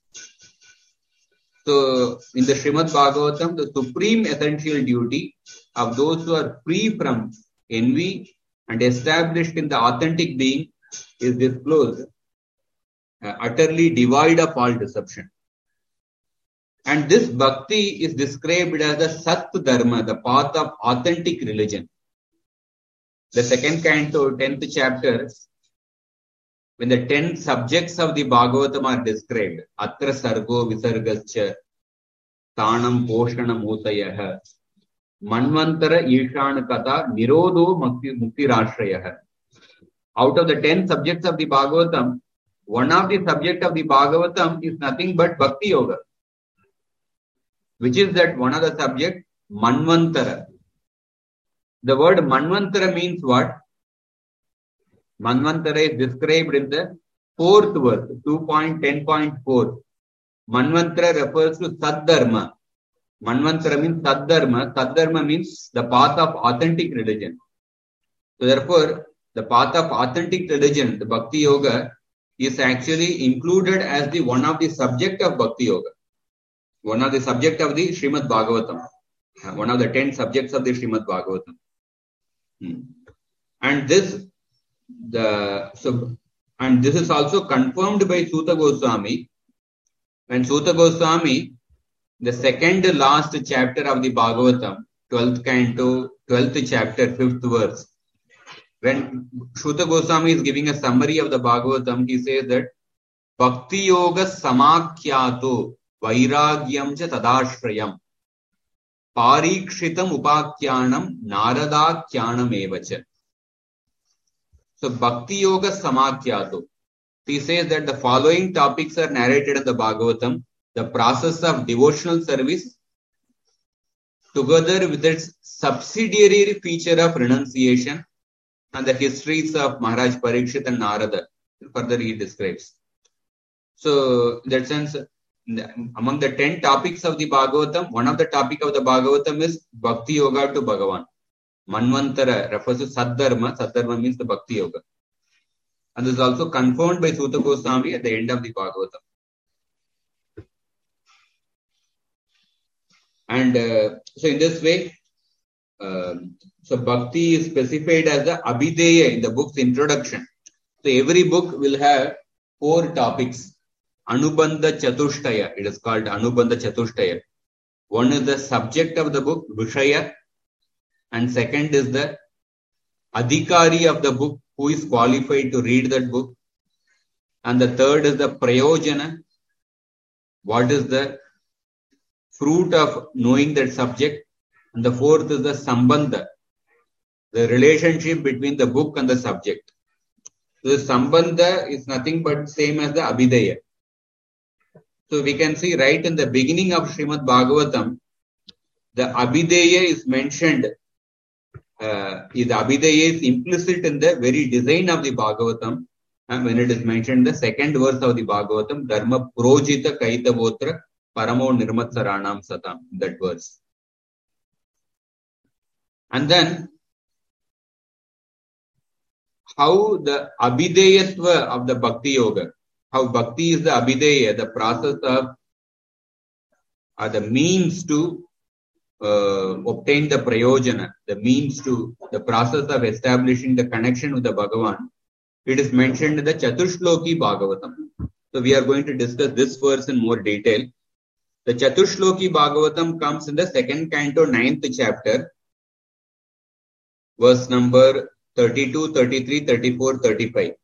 Speaker 3: So, in the Srimad Bhagavatam, the supreme essential duty of those who are free from envy and established in the authentic being is disclosed, utterly devoid of all deception. And this bhakti is described as the Sat Dharma, the path of authentic religion. The second canto, 10th chapter, when the 10 subjects of the Bhagavatam are described, Atra Sargo Visargascha, Tanam Poshanam Utayah, Manvantara Ishana Kata, Nirodho Mukti Rashrayah. Out of the 10 subjects of the Bhagavatam, one of the subjects of the Bhagavatam is nothing but Bhakti Yoga. Which is that one of the subjects, Manvantara. The word Manvantara means what? Manvantara is described in the 4th verse, 2.10.4. Manvantara refers to Saddharma. Manvantara means Saddharma. Saddharma means the path of authentic religion. So therefore, the path of authentic religion, the Bhakti Yoga, is actually included as the one of the subject of Bhakti Yoga. One of the subject of the Srimad Bhagavatam. One of the 10 subjects of the Srimad Bhagavatam. And this is also confirmed by Suta Goswami. When Suta Goswami, the second last chapter of the Bhagavatam, 12th canto, 12th chapter, 5th verse. When Shuta Goswami is giving a summary of the Bhagavatam, he says that Bhakti Yoga Samakyato Vairagyam cha Tadashrayam Parikshitam Upakyanam Naradakyanam Evacha. So Bhakti Yoga Samakyato. He says that the following topics are narrated in the Bhagavatam: the process of devotional service, together with its subsidiary feature of renunciation, and the histories of Maharaj Parikshit and Narada. Further he describes. So, in that sense, among the 10 topics of the Bhagavatam, one of the topic of the Bhagavatam is Bhakti Yoga to Bhagavan. Manvantara refers to Saddharma. Saddharma means the Bhakti Yoga. And this is also confirmed by Suta Goswami at the end of the Bhagavatam. And so in this way, so Bhakti is specified as the Abhideya in the book's introduction. So every book will have 4 topics. Anubandha Chatushtaya. It is called Anubandha Chatushtaya. One is the subject of the book, Vishaya. And second is the Adhikari of the book, who is qualified to read that book. And the third is the Prayojana. What is the fruit of knowing that subject? And the fourth is the Sambandha, the relationship between the book and the subject. So the Sambandha is nothing but same as the Abhideya. So we can see right in the beginning of Srimad Bhagavatam, the Abhideya is mentioned. The Abhideya is implicit in the very design of the Bhagavatam. And when it is mentioned, the second verse of the Bhagavatam, Dharma Projita Kaitavotra Paramo Nirmatsaranam Satam, that verse. And then, how the Abhideyatva of the Bhakti Yoga, how Bhakti is the Abhideya, the process of, or the means to obtain the Prayojana, the means to, the process of establishing the connection with the Bhagavan. It is mentioned in the Chatushloki Bhagavatam. So we are going to discuss this verse in more detail. The Chatushloki Bhagavatam comes in the 2nd canto, 9th chapter, verse number 32, 33, 34, 35.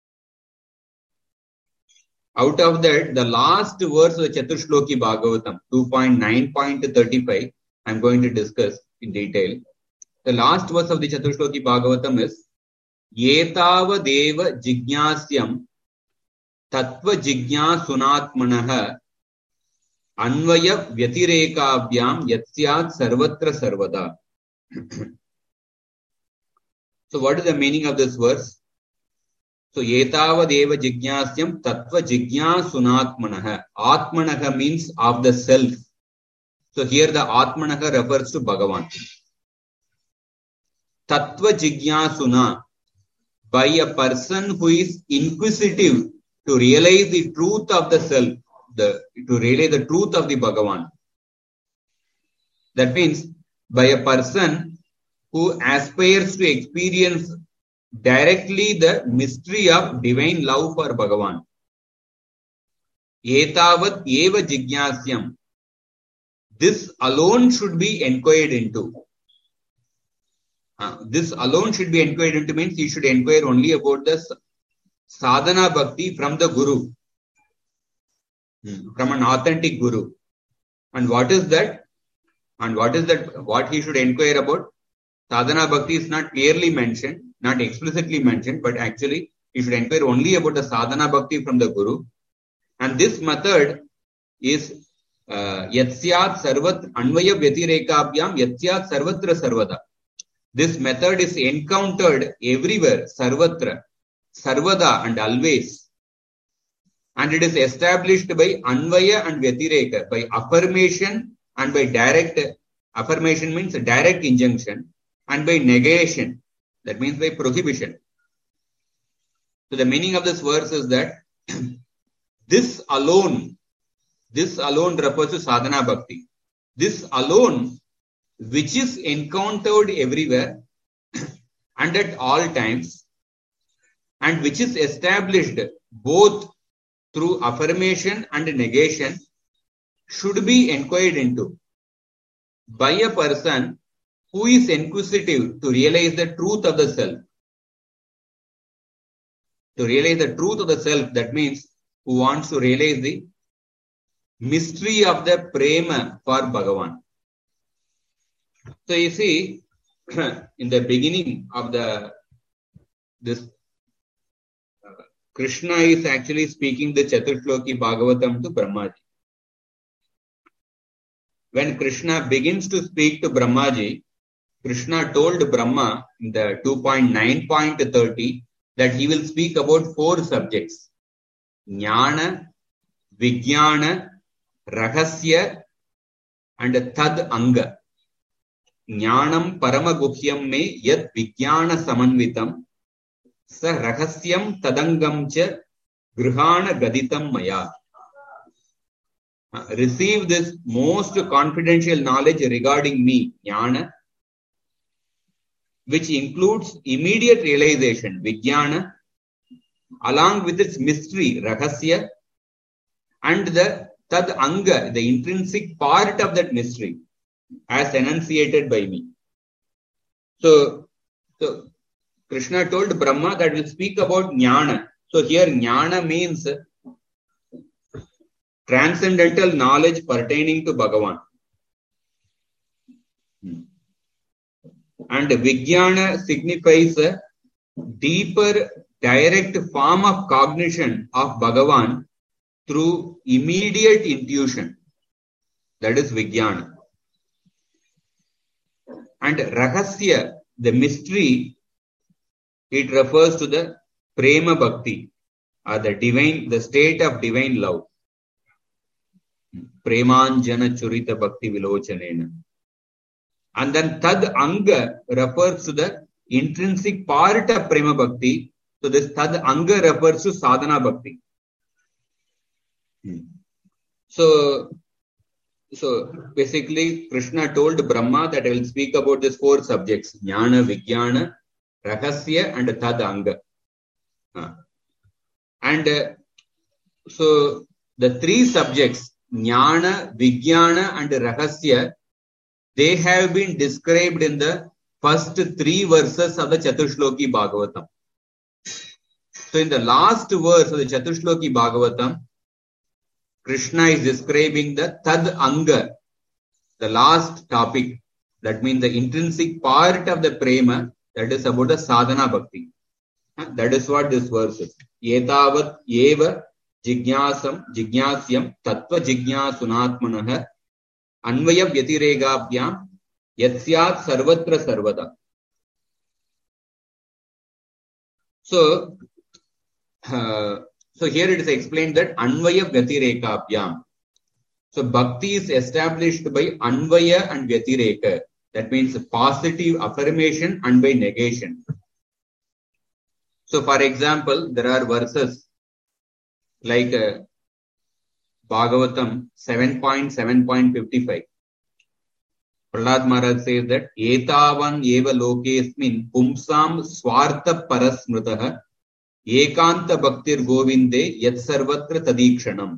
Speaker 3: Out of that, the last verse of the Chatushloki Bhagavatam, 2.9.35, I am going to discuss in detail. The last verse of the Chatushloki Bhagavatam is Yetavadeva Jignasyam Tattva Jignasunatmanaha Anvaya Vyatirekabhyam Yatsyat Sarvatra Sarvada. So what is the meaning of this verse? So Yetavadeva Jignasyam Tattva Jignasunatmanaha. Atmanaha means of the self. So here the Atmanaha refers to Bhagavan. Tattva Jignasuna, by a person who is inquisitive to realize the truth of the self, to realize the truth of the Bhagavan. That means by a person who aspires to experience directly the mystery of divine love for Bhagavan. Etavat eva jignasyam. This alone should be inquired into. This alone should be inquired into means you should inquire only about the sadhana bhakti from the Guru, from an authentic Guru. And what is that? And what is that? What he should inquire about? Sadhana bhakti is not clearly mentioned, not explicitly mentioned, but actually he should inquire only about the sadhana bhakti from the Guru. And this method is Yatsyat Sarvat Anvaya Vyatirekabhyam Yatsyat Sarvatra Sarvada. This method is encountered everywhere, Sarvatra, Sarvada and always. And it is established by Anvaya and Vyatireka, by affirmation and by direct, affirmation means direct injunction, and by negation, that means by prohibition. So the meaning of this verse is that this alone refers to sadhana bhakti. This alone, which is encountered everywhere and at all times, and which is established both through affirmation and negation, should be inquired into by a person who is inquisitive to realize the truth of the self. To realize the truth of the self, that means who wants to realize the mystery of the prema for Bhagavan. So you see, in the beginning of this, Krishna is actually speaking the Chaturshloki Bhagavatam to Brahmaji. When Krishna begins to speak to Brahmaji, Krishna told Brahma in the 2.9.30 that he will speak about 4 subjects: Jnana, Vijnana, Rahasya, and Tad Anga. Jnanam Paramaguhyam me yad Vijnana Samanvitam sa Rahasyam Tadangam cha Grihana Gaditam Maya. Receive this most confidential knowledge regarding me, Jnana, which includes immediate realization, Vijnana, along with its mystery, Rahasya, and the Tad Anga, the intrinsic part of that mystery, as enunciated by me. So Krishna told Brahma that we'll speak about Jnana. So here Jnana means transcendental knowledge pertaining to Bhagavan. And Vijnana signifies a deeper, direct form of cognition of Bhagavan through immediate intuition. That is Vijnana. And Rahasya, the mystery, it refers to the Prema Bhakti, or the divine, the state of divine love. Premanjana Churita Bhakti Vilochanena. And then Tad Anga refers to the intrinsic part of Prema Bhakti. So this Tad Anga refers to Sadhana Bhakti. So basically Krishna told Brahma that I will speak about these 4 subjects: Jnana, Vijnana, Rahasya, and Tad Anga. And so the 3 subjects, Jnana, Vijnana, and Rahasya, they have been described in the first 3 verses of the Chaturshloki Bhagavatam. So in the last verse of the Chaturshloki Bhagavatam, Krishna is describing the Tad Anga, the last topic. That means the intrinsic part of the Prema, that is about the Sadhana Bhakti. That is what this verse is. Yetavat eva jignasyam tattva jignasunatmanah anvaya vyatiregabhyam yatsyat sarvatra sarvada. So here it is explained that Anvaya Vyatireka. So Bhakti is established by Anvaya and Vyatireka. That means positive affirmation and by negation. So for example, there are verses like Bhagavatam 7.7.55. Prahlad Maharaj says that Etavan eva lokesmin pumsam swartha parasmritaha Ekanta Bhaktir Govinde Yat Sarvatra Tadikshanam.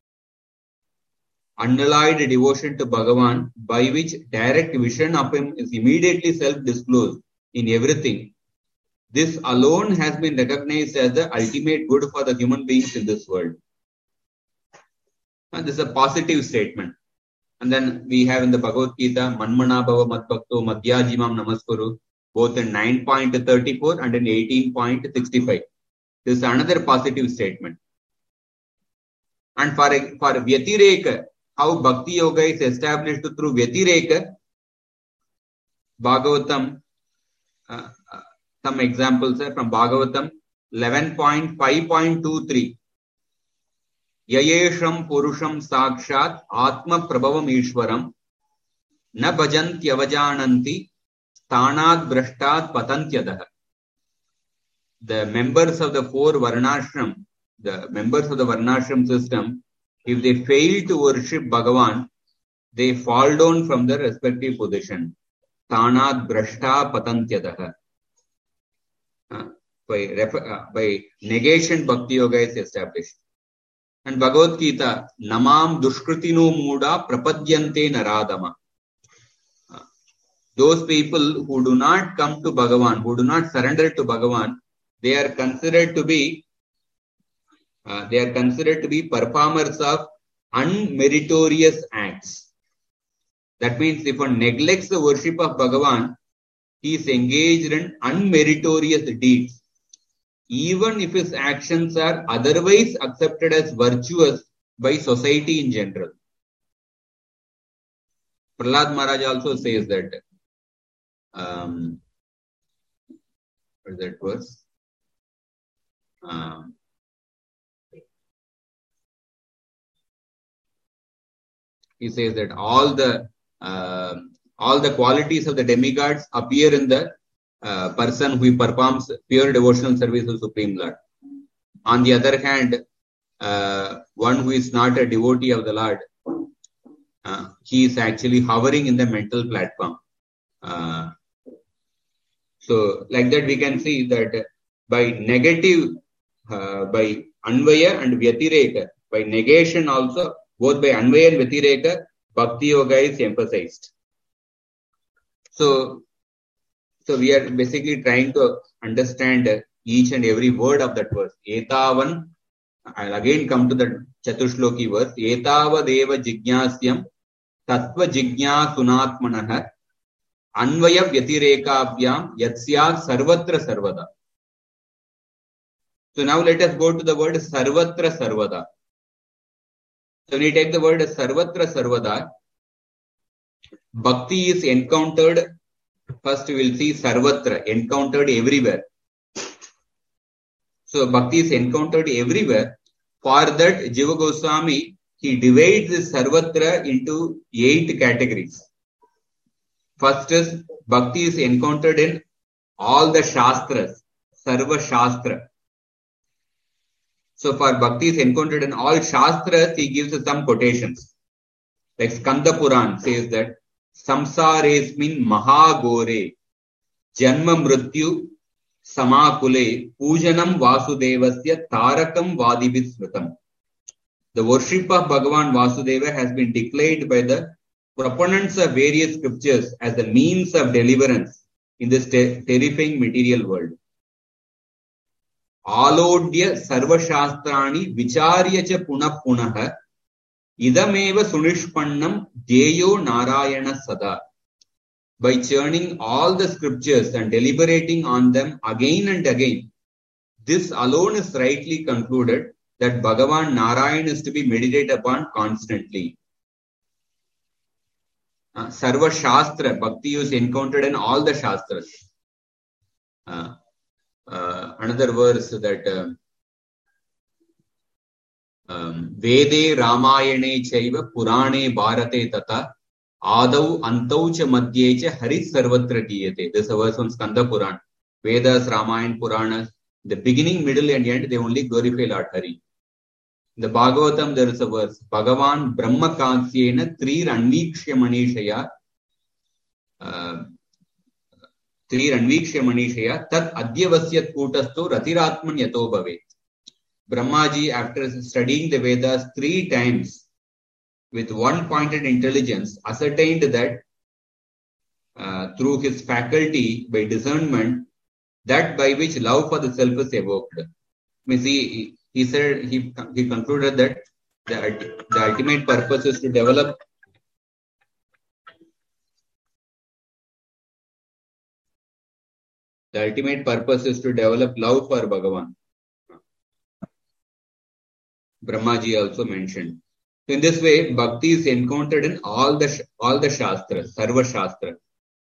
Speaker 3: Unalloyed devotion to Bhagavan, by which direct vision of him is immediately self-disclosed in everything. This alone has been recognized as the ultimate good for the human beings in this world. And this is a positive statement. And then we have in the Bhagavad Gita, Manmana Bhava Madbhakto Madhyajimam Namaskuru, both in 9.34 and in 18.65. This is another positive statement. And for Vyatireka, how Bhakti Yoga is established through Vyatireka, Bhagavatam, some examples are from Bhagavatam 11.5.23. Yayesham Purusham Sakshat Atma Prabhavam Ishwaram Na Bhajantyavajananti Sthanad Brashtad Patantyadaha. The members of the 4 Varnashram, the members of the Varnashram system, if they fail to worship Bhagavan, they fall down from their respective position. Sthanad Brashta Patantyadaha. By negation, Bhakti Yoga is established. And Bhagavad Gita, Namam Dushkritino Muda Prapadyante Naradama. those people who do not come to Bhagavan, who do not surrender to Bhagavan, they are considered to be performers of unmeritorious acts. That means if one neglects the worship of Bhagavan, he is engaged in unmeritorious deeds, even if his actions are otherwise accepted as virtuous by society in general. Prahlad Maharaj also says that, what is that verse? He says that all the qualities of the demigods appear in the person who performs pure devotional service to Supreme Lord. On the other hand, one who is not a devotee of the Lord, he is actually hovering in the mental platform. So, like that, we can see that by negative, by Anvaya and Vyatireka, by negation also, both by Anvaya and Vyatireka, Bhakti Yoga is emphasized. So we are basically trying to understand each and every word of that verse. Etavan, I'll again come to the Chatushloki verse. Etavadeva jignasyam tattva jignasunatmanah anvaya vyatirekavyam yatsya sarvatra sarvada. So now let us go to the word sarvatra sarvada. So when we take the word sarvatra sarvada, bhakti is encountered. First we will see sarvatra, encountered everywhere. So bhakti is encountered everywhere. For that, Jiva Goswami, he divides this sarvatra into 8 categories. First is bhakti is encountered in all the shastras, sarva shastra. So for bhakti is encountered in all shastras, he gives some quotations. Like Skanda Puran says that samsaresmin mahagore janma mrityu samakule pujanam vasudevasya tarakam vadibhis smritam. The worship of Bhagavan Vasudeva has been declared by the proponents of various scriptures as the means of deliverance in this terrifying material world. Alodya sarvashastrani vicharya cha punah punah idameva sunishpannam deyo narayana sada. By churning all the scriptures and deliberating on them again and again, this alone is rightly concluded that Bhagavan Narayan is to be meditated upon constantly. Sarva Shastra, Bhakti is encountered in all the Shastras. Another verse that Vede Ramayane Chaiva Purane Bharate Tata Adau Antaucha Madhyecha Harit Sarvatra Giyate. This is a verse from Skanda Puran. Vedas, Ramayana, Puranas, the beginning, middle and end, they only glorify Lord Hari. In the Bhagavatam, there is a verse, Bhagavan Brahma Kansyena Trir Anvikshya Manishaya Tat Adhyavasyat Kutastu Ratiratman Yato Bhavet. Brahmaji, after studying the Vedas 3 times with one-pointed intelligence, ascertained that through his faculty, by discernment, that by which love for the self is evoked. He said, he concluded that the ultimate purpose is to develop love for Bhagavan. Brahmaji also mentioned. So in this way, bhakti is encountered in all the shastras, sarva shastra.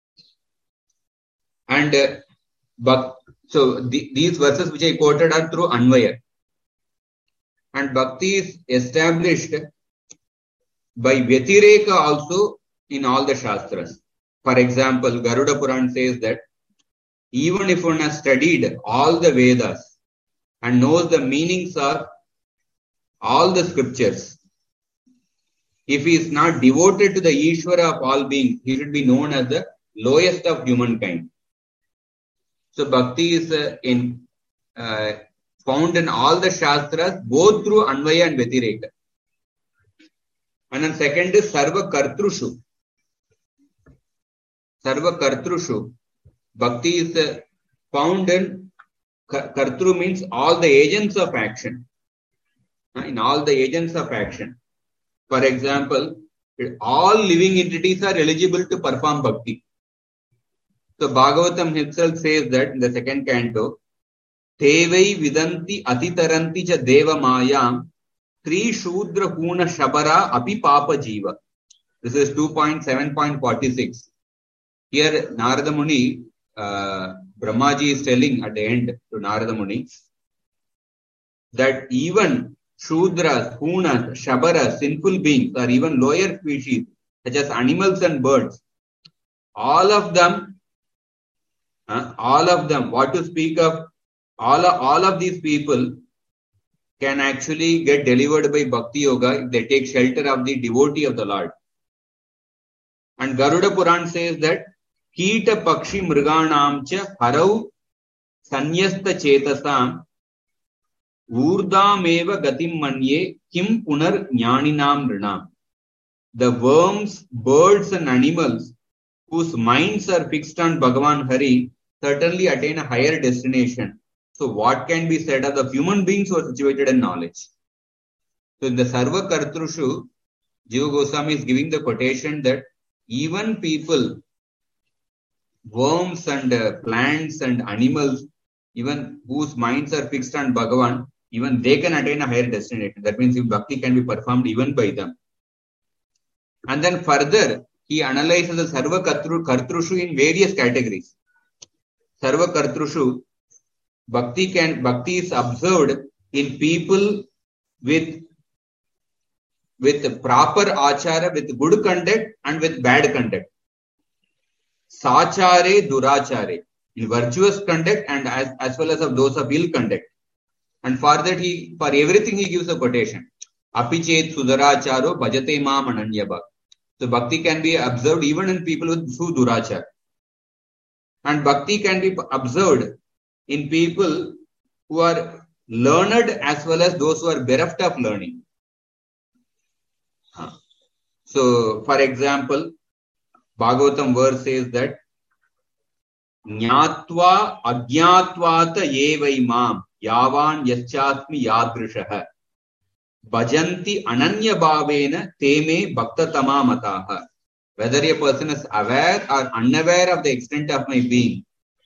Speaker 3: And these verses which I quoted are through Anvaya. And bhakti is established by Vyatireka also in all the shastras. For example, Garuda Puran says that even if one has studied all the Vedas and knows the meanings of all the scriptures, if he is not devoted to the Ishvara of all beings, he should be known as the lowest of humankind. So bhakti is found in all the Shastras, both through Anvaya and Vyatireka. And then second is Sarva Kartrushu. Sarva Kartrushu, Bhakti is found in Kartru means all the agents of action. In all the agents of action. For example, all living entities are eligible to perform Bhakti. So Bhagavatam himself says that in the second canto, Tevai vidanti atitaranti cha deva mayam Tri Shudra Huna Shabara Api Papa Jiva. This is 2.7.46. Here Narada Muni, Brahmaji is telling at the end to Narada Muni that even Shudras, Hunas, Shabaras, sinful beings or even lower species such as animals and birds, all of them, what to speak of, all of these people can actually get delivered by Bhakti Yoga if they take shelter of the devotee of the Lord. And Garuda Puran says that Kita Pakshi Mriganam cha Harau Sanyasta Chetasam Urdameva Gatim Manye Kim Punar Jnaninam Rinam. The worms, birds and animals whose minds are fixed on Bhagavan Hari certainly attain a higher destination. So what can be said of the human beings who are situated in knowledge? So in the Sarva Kartrushu, Jiva Goswami is giving the quotation that even people, worms and plants and animals, even whose minds are fixed on Bhagavan, even they can attain a higher destination. That means if Bhakti can be performed even by them. And then further, he analyzes the Sarva Kartrushu in various categories. Sarva Kartrushu, Bhakti is observed in people with proper achara, with good conduct and with bad conduct. Sachare, durachare, in virtuous conduct and as well as of those of ill conduct. And for that for everything he gives a quotation. Apichet sudaracharo bhajate mam ananyabha. So Bhakti can be observed even in people with durachara. And Bhakti can be observed in people who are learned as well as those who are bereft of learning. So, for example, Bhagavatam verse says that Jnatva Ajnatvata Yevai Mam Yavan Yaschasmi Yadrishaha Bhajanti Ananya Bhavena Teme Bhaktatama Mataha. Whether a person is aware or unaware of the extent of my being,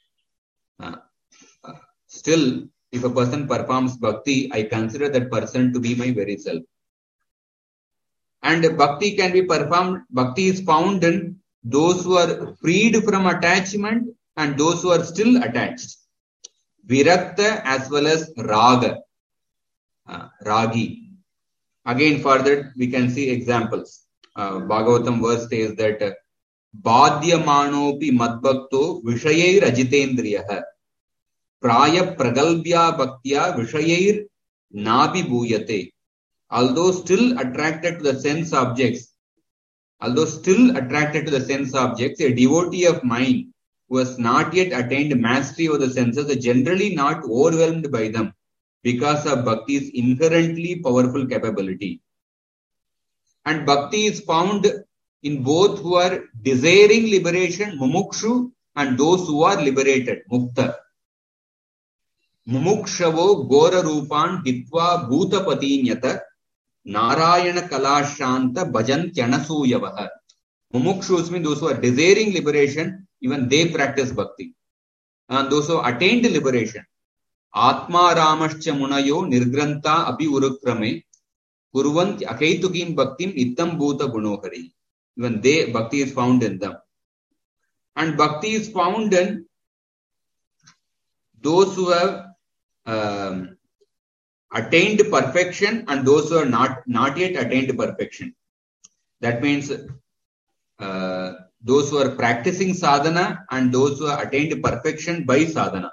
Speaker 3: still, if a person performs Bhakti, I consider that person to be my very self. And Bhakti can be performed, Bhakti is found in those who are freed from attachment and those who are still attached. Virakta as well as Raga, Ragi. Again, further, we can see examples. Bhagavatam verse says that Bhadyamanopi Madbhakto Vishayair Ajitendriyaha Praya Pragalbhya Bhaktya Vishayair Nabi Bhuyate. Although still attracted to the sense objects, a devotee of mine who has not yet attained mastery over the senses is generally not overwhelmed by them because of Bhakti's inherently powerful capability. And Bhakti is found in both who are desiring liberation, mumukshu, and those who are liberated, mukta. Mumukshavo gora rupan hitva bhutapatinyata Narayana Kalashanta Bhajantyanasoyavaha. Mumukshus mean those who are desiring liberation, even they practice Bhakti. And those who attained liberation. Atma Ramascha Munayo Nirgranta Api Urukrame Kurvant Akaitukim Bhaktim Ittam Bhuta Gunohari. Even they, Bhakti is found in them. And Bhakti is found in those who have attained perfection and those who are not yet attained perfection. That means those who are practicing sadhana and those who have attained perfection by sadhana.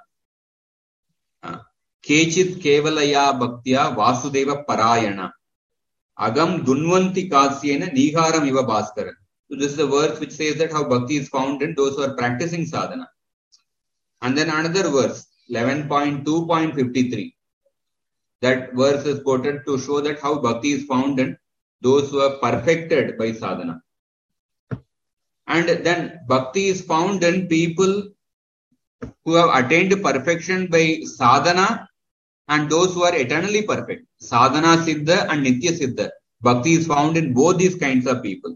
Speaker 3: Kechit kevalaya bhaktya vasudeva parayana agam dunvanti kasyena niharam iva bhaskara. So this is a verse which says that how Bhakti is found in those who are practicing sadhana. And then another verse, 11.2.53. That verse is quoted to show that how Bhakti is found in those who are perfected by sadhana. And then bhakti is found in people who have attained perfection by sadhana and those who are eternally perfect. Sadhana siddha and nitya siddha. Bhakti is found in both these kinds of people.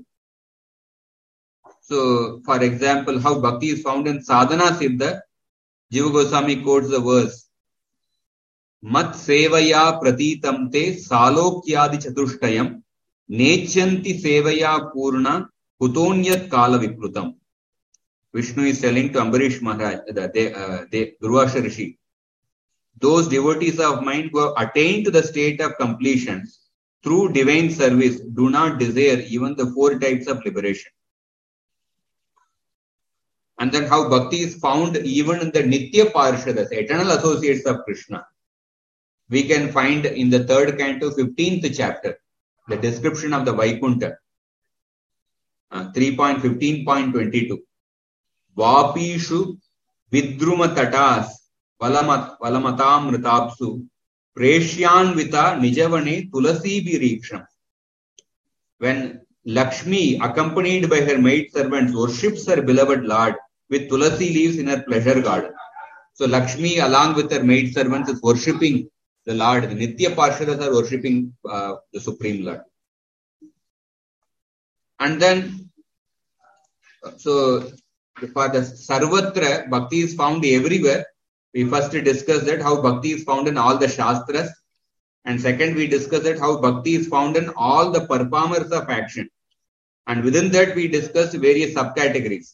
Speaker 3: So, for example, how bhakti is found in sadhana siddha, Jiva Goswami quotes the verse, Mat sevaya pratitam te salokyadi chatushtayam nechanti sevaya purna kutonyat kala viprutam. Vishnu is telling to Ambarish Maharaj, Durvasha Rishi, those devotees of mine who have attained to the state of completion through divine service do not desire even the 4 types of liberation. And then how bhakti is found even in the Nitya Parshadas, eternal associates of Krishna. We can find in the 3rd canto, 15th chapter, the description of the Vaikuntha, 3.15.22. Vapishu vidruma tatas valamatam mritapsu preshyanvita nijavane tulasi biriksham. When Lakshmi, accompanied by her maid servants, worships her beloved Lord with tulasi leaves in her pleasure garden. So Lakshmi, along with her maid servants, is worshipping the Lord. The Nitya Parshadas are worshipping the Supreme Lord. And then, so for the Sarvatra, bhakti is found everywhere. We first discussed that how bhakti is found in all the Shastras. And second, we discussed that how bhakti is found in all the performers of action. And within that, we discussed various subcategories.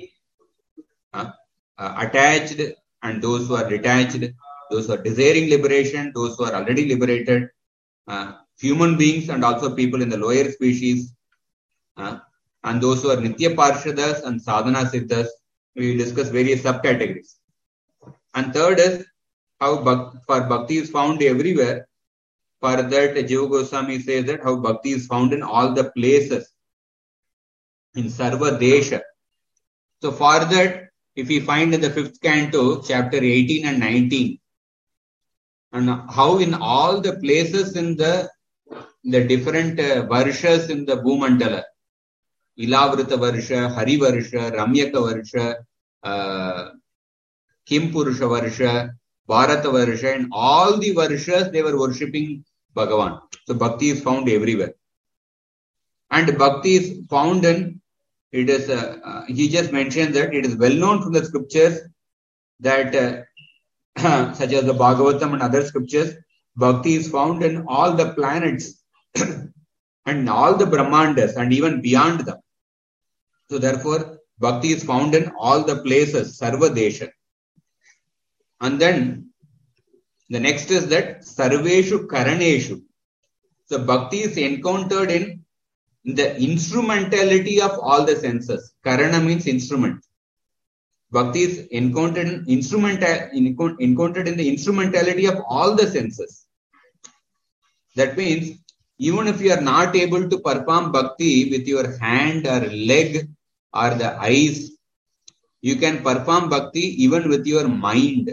Speaker 3: Attached and those who are detached, those who are desiring liberation, those who are already liberated, human beings and also people in the lower species, and those who are Nitya Parshadas and Sadhana Siddhas. We discussed various subcategories. And third is how for bhakti is found everywhere. For that, Jiva Goswami says that how bhakti is found in all the places, in Sarva Desha. So for that, if we find in the 5th canto, chapter 18 and 19, and how in all the places in the different varshas in the Bhumandala, Ilavrita Varsha, Hari Varsha, Ramyaka Varsha, Kim Purusha Varsha, Bharata Varsha, and all the Varshas they were worshipping Bhagavan. So bhakti is found everywhere. And bhakti is found in, it is, he just mentioned that it is well known from the scriptures that, such as the Bhagavatam and other scriptures, bhakti is found in all the planets and all the Brahmandas and even beyond them. So therefore, bhakti is found in all the places, Sarva Desha. And then the next is that Sarveshu Karaneshu. So bhakti is encountered in the instrumentality of all the senses. Karana means instrument. Bhakti is encountered in the instrumentality of all the senses. That means even if you are not able to perform bhakti with your hand or leg or the eyes, you can perform bhakti even with your mind.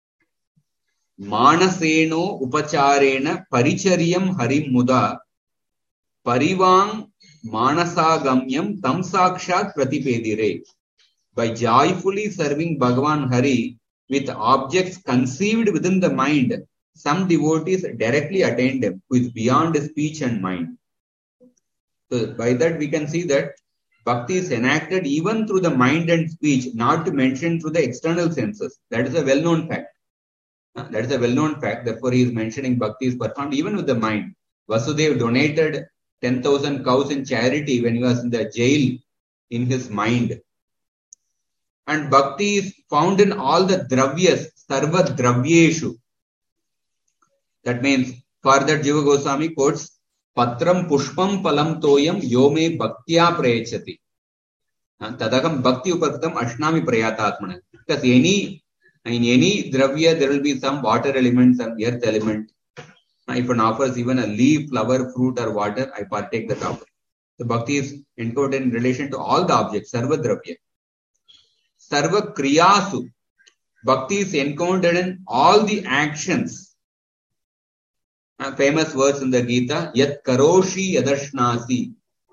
Speaker 3: Manaseno upacharena paricharyam harim muda parivang manasagamyam tam sakshat pratipedire. By joyfully serving Bhagavan Hari with objects conceived within the mind, some devotees directly attain him, who is beyond speech and mind. So by that we can see that bhakti is enacted even through the mind and speech, not to mention through the external senses. That is a well-known fact. That is a well-known fact. Therefore, he is mentioning bhakti is performed even with the mind. Vasudev donated 10,000 cows in charity when he was in the jail in his mind. And bhakti is found in all the dravyas, sarva dravyeshu. That means, for that Jiva Goswami quotes, Patram pushpam palam toyam yome bhaktya prayachati. Tadakam bhakti uparkatam ashnami prayatatmana. Because in any dravya, there will be some water element, some earth element. If one offers even a leaf, flower, fruit or water, I partake that offer. So bhakti is encoded in relation to all the objects, sarva dravya. Sarva kriyasu. Bhakti is encountered in all the actions. Famous words in the Gita, Yat karoshi yadashnasi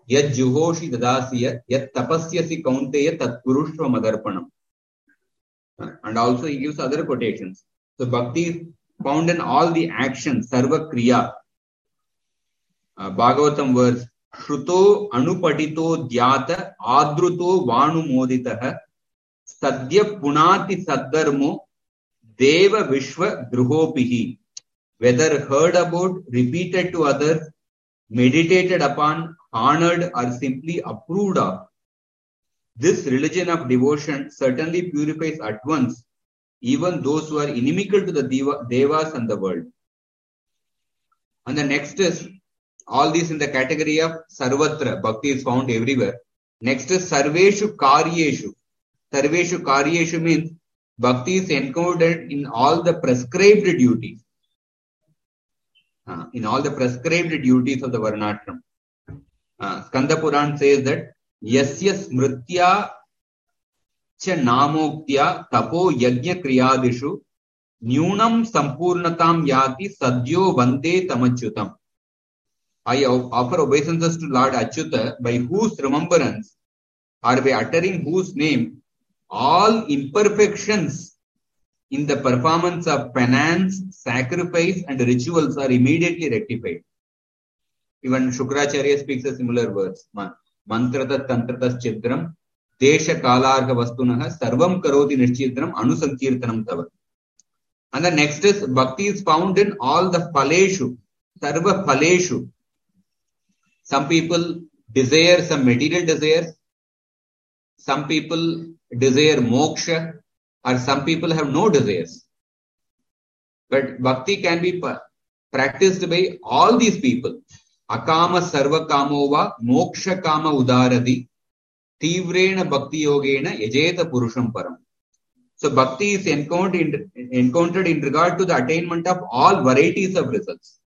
Speaker 3: Yat juhoshi dadasiya, yat tapasyasi kaunteya tat kurushva madarpanam. And also he gives other quotations. So bhakti is found in all the actions, sarva kriya. Bhagavatam verse, Shruto anupadito dhyata adruto vanu moditaha sadhya punati saddharmo deva vishwa druhopihi. Whether heard about, repeated to others, meditated upon, honored or simply approved of, this religion of devotion certainly purifies at once even those who are inimical to the devas and the world. And the next is, all these in the category of sarvatra, bhakti is found everywhere. Next is sarveshu karyeshu. Sarveshu karyeshu means bhakti is encountered in all the prescribed duties. In all the prescribed duties of the varnashram. Skanda Puran says that Yasya smritya cha namoktya tapo yajna kriyadishu nyunam sampurnatam yati sadhyo vande tamachyutam. I offer obeisances to Lord Achyuta, by whose remembrance or by uttering whose name all imperfections in the performance of penance, sacrifice and rituals are immediately rectified. Even Shukracharya speaks a similar verse. Mantrata tantratas chidram desha kalarha vastunaha sarvam karoti nishchidram anusankirtanam tava. And the next is bhakti is found in all the phaleshu, sarva phaleshu. Some people desire some material desires. Some people desire moksha. Or some people have no desires. But bhakti can be practiced by all these people. Akama sarva kamova moksha kama udaradi tivrena bhakti yogena yajeta purusham param. So bhakti is encountered in regard to the attainment of all varieties of results.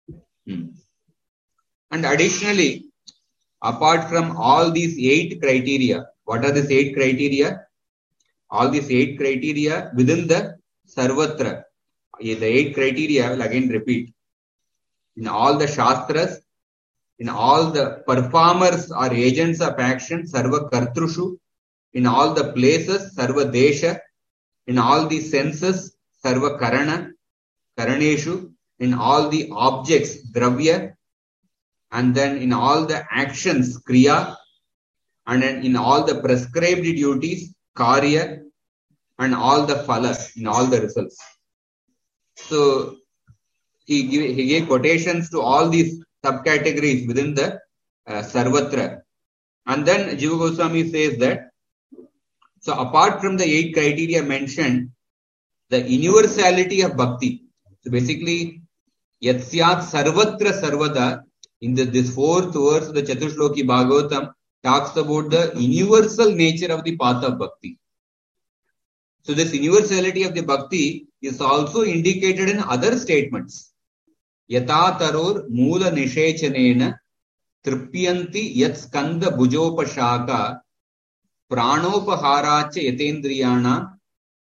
Speaker 3: And additionally, apart from all these 8 criteria, what are these 8 criteria? All these 8 criteria within the sarvatra. The 8 criteria, I will again repeat. In all the shastras, in all the performers or agents of action, sarva kartrushu. In all the places, sarva desha. In all the senses, sarva karana, karaneshu. In all the objects, dravya. And then in all the actions, kriya. And then in all the prescribed duties, karya, and all the phalas, in all the results. So he gave quotations to all these subcategories within the sarvatra. And then Jiva Goswami says that, so apart from the 8 criteria mentioned, the universality of bhakti. So basically, Yatsyat Sarvatra Sarvada, in this 4th verse of the Chatushloki Bhagavatam, talks about the universal nature of the path of bhakti. So this universality of the bhakti is also indicated in other statements. Yata taror moola nishechanena tripyanti yat skanda bhujopashaka pranopaharacha yatendriyana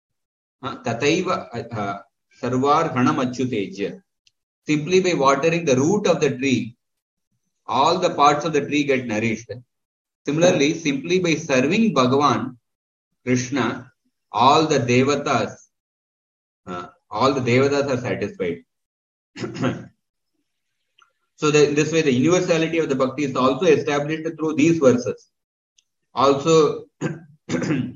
Speaker 3: tataiva sarvar ghanam achyutejya. Simply by watering the root of the tree, all the parts of the tree get nourished. Similarly, simply by serving Bhagavan, Krishna, all the devatas are satisfied. So in this way, the universality of the bhakti is also established through these verses. Also, there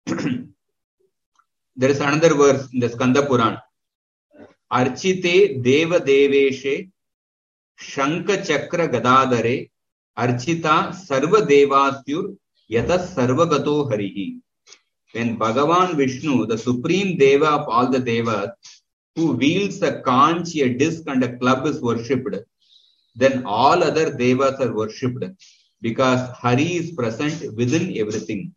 Speaker 3: is another verse in the Skanda Puran. Archite deva deveshe shanka chakra gadadare archita sarva devasyur yatas sarvagato harihi. When Bhagavan Vishnu, the supreme deva of all the devas, who wields a conch, a disc and a club is worshipped, then all other devas are worshipped because Hari is present within everything.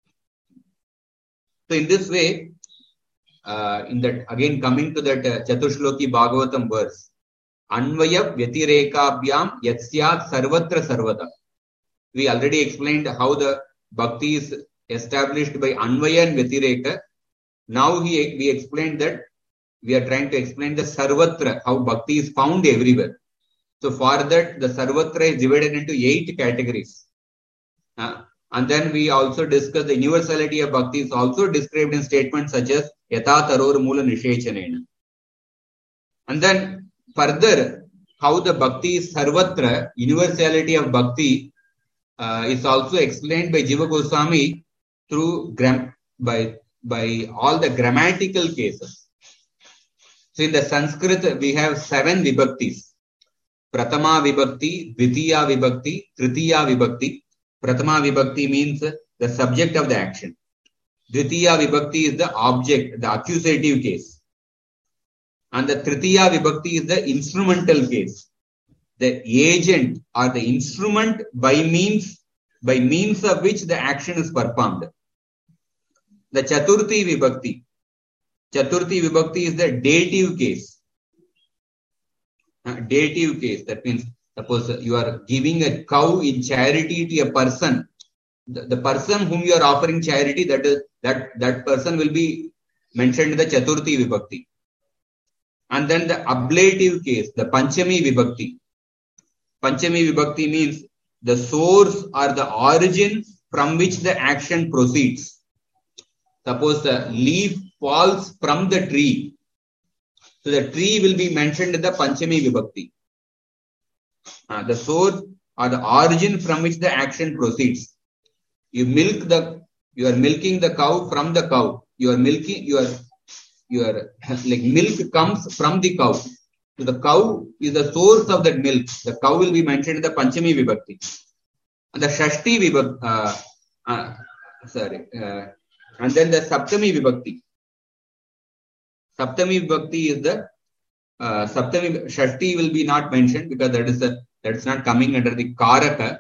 Speaker 3: So in this way, again coming to that Chatushloki Bhagavatam verse, Anvaya Vyatirekabyam Yatsyat Sarvatra Sarvata. We already explained how the bhakti is established by Anvaya and Vyatireka. Now we explained that we are trying to explain the Sarvatra, how bhakti is found everywhere. So for that, the Sarvatra is divided into 8 categories. And then we also discuss the universality of bhakti is also described in statements such as Yatha Taror Mula Nishechanena. And then further, how the bhakti is Sarvatra, universality of bhakti is also explained by Jiva Goswami through by all the grammatical cases. So in the Sanskrit, we have 7 vibhaktis. Pratama vibhakti, Dvitiya vibhakti, Tritiya vibhakti. Pratama vibhakti means the subject of the action. Dvitiya vibhakti is the object, the accusative case. And the Tritiya vibhakti is the instrumental case. The agent or the instrument by means of which the action is performed. The Chaturthi vibhakti. Chaturthi vibhakti is the dative case. Dative case. That means, suppose you are giving a cow in charity to a person. The person whom you are offering charity, that person will be mentioned in the Chaturthi vibhakti. And then the ablative case, the Panchami vibhakti. Panchami vibhakti means the source or the origin from which the action proceeds. Suppose the leaf falls from the tree. So the tree will be mentioned in the Panchami vibhakti. The source or the origin from which the action proceeds. You are milking the cow from the cow. Milk comes from the cow. So the cow is the source of that milk. The cow will be mentioned in the Panchami vibhakti. And the Shashti vibhakti, and then the Saptami vibhakti. Saptami vibhakti is the Shashti will be not mentioned because that's not coming under the Karaka.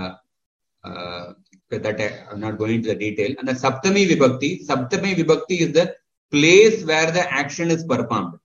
Speaker 3: That I'm not going into the detail. And the Saptami vibhakti is the place where the action is performed.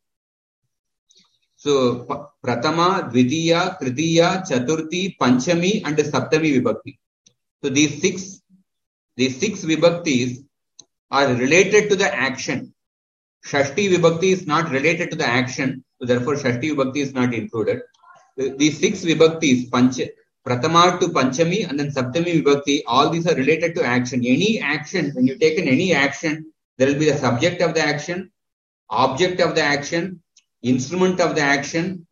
Speaker 3: So Pratama, Dvitiya, Tritiya, Chaturthi, Panchami and Saptami vibhakti. So these six vibhaktis are related to the action. Shashti vibhakti is not related to the action, so therefore Shashti vibhakti is not included. These 6 vibhaktis, Pratama to Panchami and then Saptami vibhakti, all these are related to action. Any action, when you take in any action, there will be the subject of the action, object of the action, instrument of the action,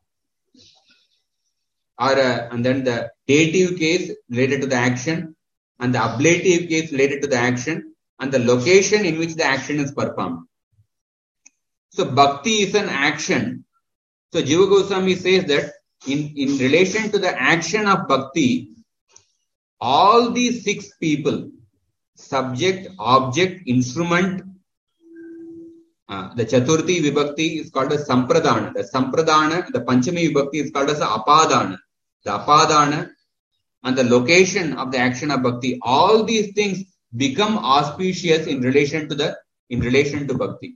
Speaker 3: and then the dative case related to the action, and the ablative case related to the action, and the location in which the action is performed. So bhakti is an action. So Jiva Goswami says that in relation to the action of bhakti, all these 6 people, subject, object, instrument, the Chaturthi vibhakti is called as Sampradana. The Sampradana, the Panchami vibhakti is called as Apadana. The Apadana and the location of the action of bhakti, all these things become auspicious in relation to bhakti.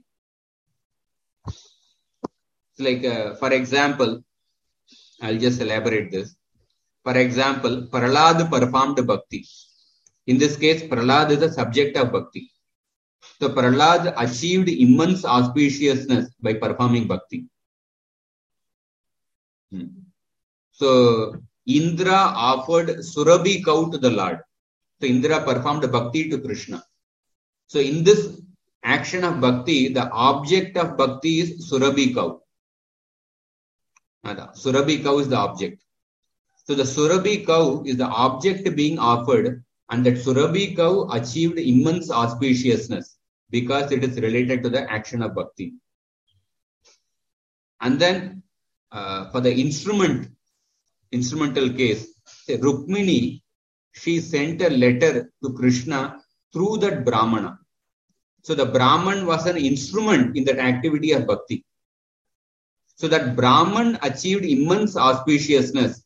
Speaker 3: Like, for example, I'll just elaborate this. For example, Prahlad performed bhakti. In this case, Prahlad is the subject of bhakti. So Prahlad achieved immense auspiciousness by performing bhakti. So Indra offered Surabhi cow to the Lord. So Indra performed bhakti to Krishna. So in this action of bhakti, the object of bhakti is Surabhi cow. Surabhi cow is the object. So the Surabhi cow is the object being offered, and that Surabhi cow achieved immense auspiciousness because it is related to the action of bhakti. And then for the instrumental case, Rukmini, she sent a letter to Krishna through that Brahmana. So the Brahman was an instrument in that activity of bhakti. So that Brahman achieved immense auspiciousness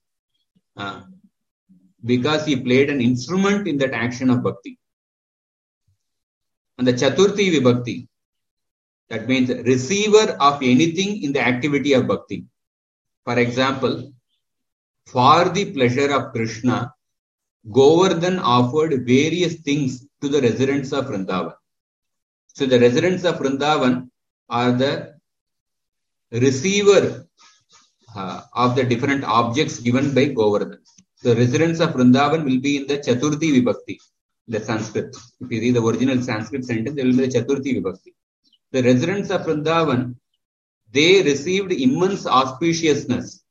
Speaker 3: because he played an instrument in that action of bhakti. And the Chaturthi vibhakti, that means receiver of anything in the activity of bhakti. For example, for the pleasure of Krishna, Govardhan offered various things to the residents of Vrindavan. So the residents of Vrindavan are the receiver of the different objects given by Govardhan. So residents of Vrindavan will be in the Chaturthi Vibhakti, the Sanskrit. If you read the original Sanskrit sentence, there will be the Chaturthi Vibhakti. The residents of Vrindavan, they received immense auspiciousness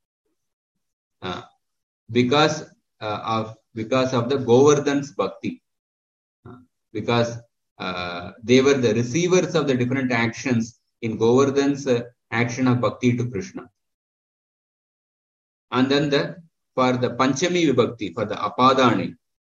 Speaker 3: because of the Govardhan's Bhakti. Because they were the receivers of the different actions in Govardhan's action of Bhakti to Krishna. And then for the Panchami Vibhakti, for the Apadani.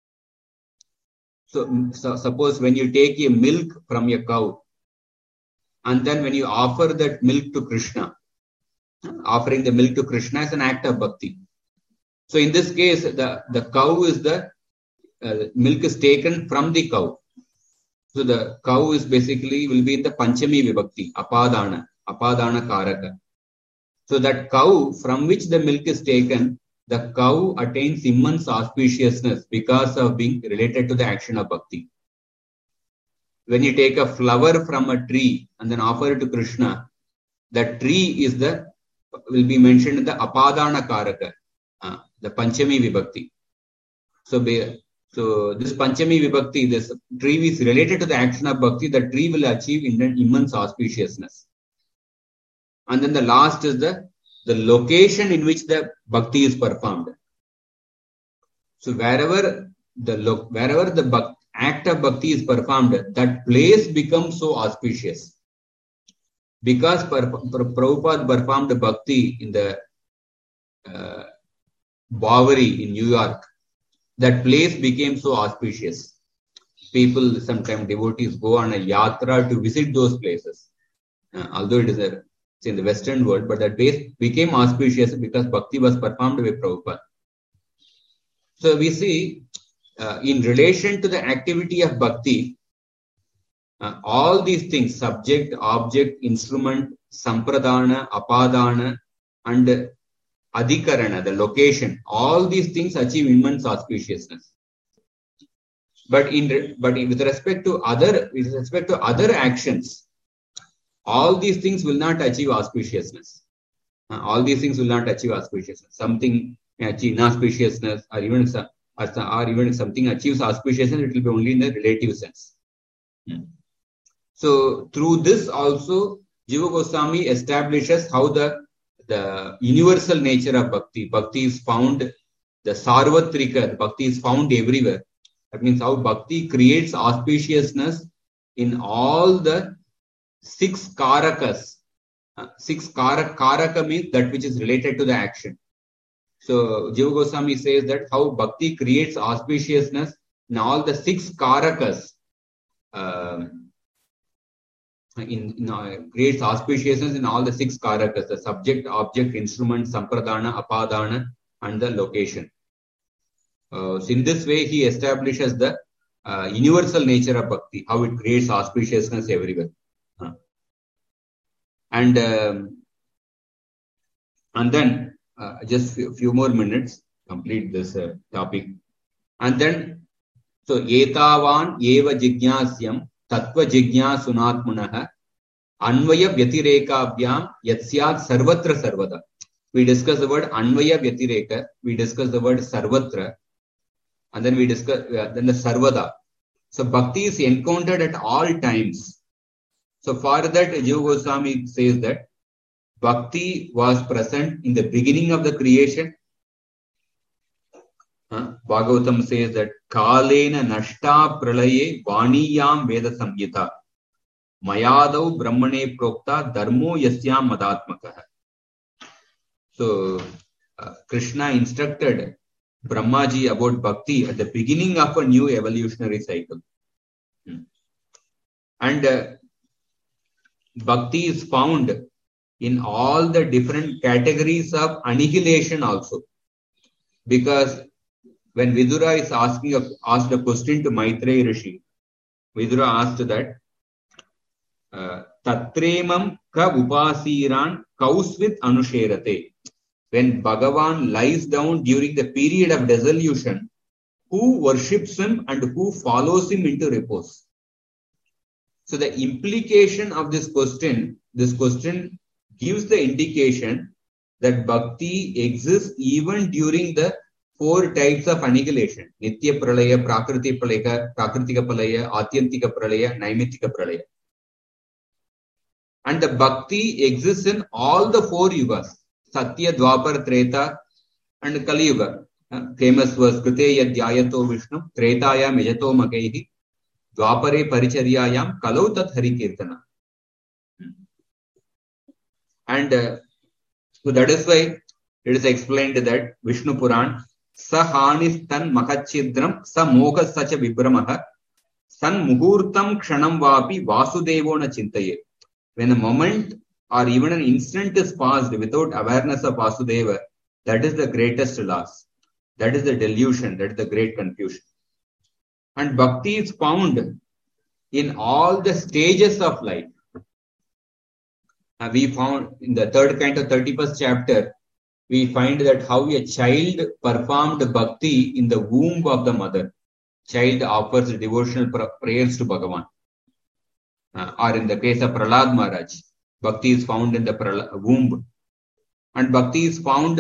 Speaker 3: So suppose when you take a milk from a cow, and then when you offer that milk to Krishna, offering the milk to Krishna is an act of Bhakti. So in this case, the cow is milk is taken from the cow. So the cow is basically will be in the Panchami Vibhakti, Apadana Karaka. So that cow from which the milk is taken, the cow attains immense auspiciousness because of being related to the action of Bhakti. When you take a flower from a tree and then offer it to Krishna, that tree will be mentioned in the Apadana Karaka, the Panchami Vibhakti. So this Panchami Vibhakti, this tree is related to the action of Bhakti, the tree will achieve immense auspiciousness. And then the last is the location in which the Bhakti is performed. So wherever the act of Bhakti is performed, that place becomes so auspicious. Because Prabhupada performed Bhakti in the Bowery in New York, that place became so auspicious. People, sometimes devotees, go on a yatra to visit those places. Although it is in the Western world, but that place became auspicious because Bhakti was performed by Prabhupada. So we see, in relation to the activity of Bhakti, all these things, subject, object, instrument, sampradana, apadana, and adhikarana, the location, all these things achieve immense auspiciousness. But with respect to other actions, all these things will not achieve auspiciousness. Something may achieve inauspiciousness, or even something achieves auspiciousness, it will be only in the relative sense. So through this also, Jiva Goswami establishes how the universal nature of Bhakti. Bhakti is found, the Sarvatrika, Bhakti is found everywhere. That means how Bhakti creates auspiciousness in all the 6 karakas. Karaka means that which is related to the action. So Jiva Goswami says that how Bhakti creates auspiciousness in all the 6 karakas. Creates auspiciousness in all the 6 karakas, the subject, object, instrument, sampradana, apadana, and the location. So in this way, he establishes the universal nature of Bhakti, how it creates auspiciousness everywhere. And then just a few more minutes, complete this topic. And then, so etavan eva jignasyam tattva jignasunatmanah anvaya vyatirekavyam yatsyat sarvatra sarvada. We discuss the word anvaya vyatireka, we discuss the word sarvatra, and then we discuss then the sarvada. So bhakti is encountered at all times. So for that, Jiva Goswami says that Bhakti was present in the beginning of the creation. Bhagavatam says that Kalena Nashta Pralaye Vaniyam Veda Samhita Mayadav Brahmane Prokta Dharmo Yasyam Madatmakaha. So Krishna instructed Brahmaji about Bhakti at the beginning of a new evolutionary cycle. And Bhakti is found in all the different categories of annihilation also. Because when Vidura is asked a question to Maitreya Rishi, Vidura asked that, Tatremam ka upasiran kausvit anusherate. When Bhagavan lies down during the period of dissolution, who worships him and who follows him into repose? So the implication of this question gives the indication that bhakti exists even during the 4 types of annihilation. Nitya pralaya, prakriti pralaya, prakritika pralaya, atyantika pralaya, naimittika pralaya. And the bhakti exists in all the 4 yugas. Satya, Dwapar, Treta and Kali Yuga. Famous verse, Krite yadhyayato Vishnu, Tretayam yajato makaihi, Dwapare paricharyayam, Kalau tat hari kirtana. And so that is why it is explained that Vishnu Puran, Sahanis tan makachidram, sa moha sacha vibramaha, san muhurtam kshanam vapi vasudevona chintaye. When a moment or even an instant is passed without awareness of Vasudeva, that is the greatest loss. That is the delusion. That is the great confusion. And bhakti is found in all the stages of life. We found in the 3rd canto, 31st chapter, we find that how a child performed bhakti in the womb of the mother. Child offers devotional prayers to Bhagavan. Or in the case of Prahlad Maharaj, bhakti is found in the womb. And bhakti is found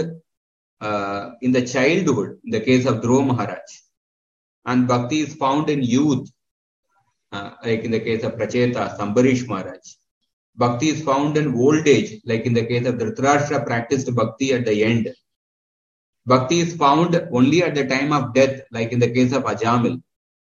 Speaker 3: in the childhood, in the case of Dhruva Maharaj. And bhakti is found in youth, like in the case of Pracheta, Sambarish Maharaj. Bhakti is found in old age, like in the case of Dhritarashtra practiced bhakti at the end. Bhakti is found only at the time of death, like in the case of Ajamil.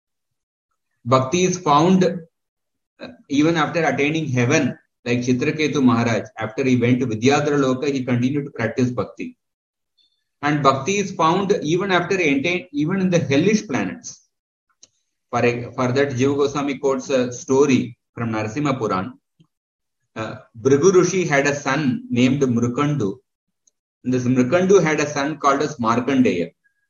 Speaker 3: Bhakti is found even after attaining heaven, like Chitraketu Maharaj. After he went to Vidyadhara Loka, he continued to practice bhakti. And bhakti is found even after even in the hellish planets. For that, Jiva Goswami quotes a story from Narasimha Puran. Bhrigu Rishi had a son named Mrukandu. And this Mrukandu had a son called as Markandeya.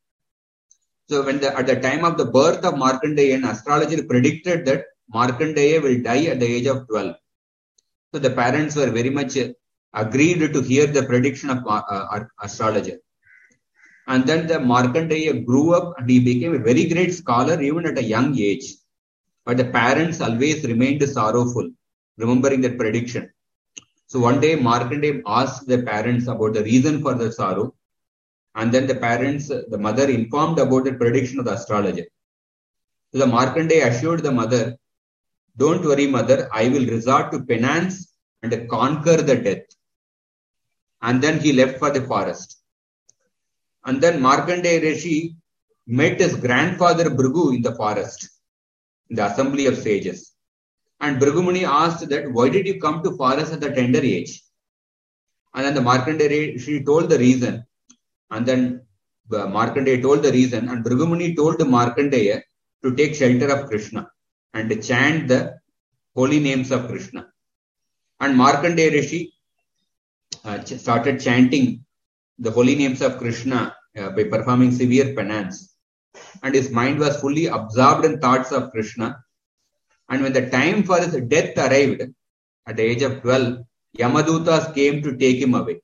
Speaker 3: So at the time of the birth of Markandeya, an astrologer predicted that Markandeya will die at the age of 12. So the parents were very much agreed to hear the prediction of astrologer. And then the Markandeya grew up and he became a very great scholar even at a young age. But the parents always remained sorrowful, remembering that prediction. So one day Markandeya asked the parents about the reason for the sorrow. And then the mother informed about the prediction of the astrologer. So the Markandeya assured the mother, "Don't worry, mother, I will resort to penance and conquer the death." And then he left for the forest. And then Markandeya Rishi met his grandfather Bhrigu in the forest, in the assembly of sages. And Bhrigu Muni asked that, "Why did you come to forest at the tender age?" And then the Markandeya Rishi told the reason. And then Markandeya told the reason, and Bhrigu Muni told Markandeya to take shelter of Krishna and to chant the holy names of Krishna. And Markandeya Rishi started chanting the holy names of Krishna by performing severe penance. And his mind was fully absorbed in thoughts of Krishna. And when the time for his death arrived, at the age of 12, Yamadutas came to take him away.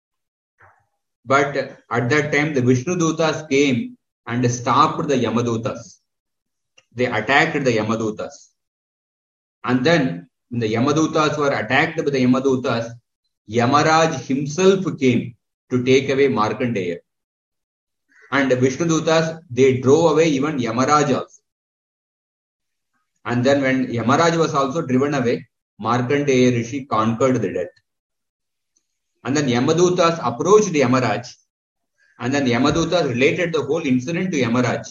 Speaker 3: But at that time, the Vishnu Dutas came and stopped the Yamadutas. They attacked the Yamadutas. And then, when the Yamadutas were attacked by the Yamadutas, Yamaraj himself came to take away Markandeya. And the Vishnu Dutas, they drove away even Yamaraj also. And then when Yamaraj was also driven away, Markandeya Rishi conquered the death. And then Yamadutas approached Yamaraj. And then Yamadutas related the whole incident to Yamaraj.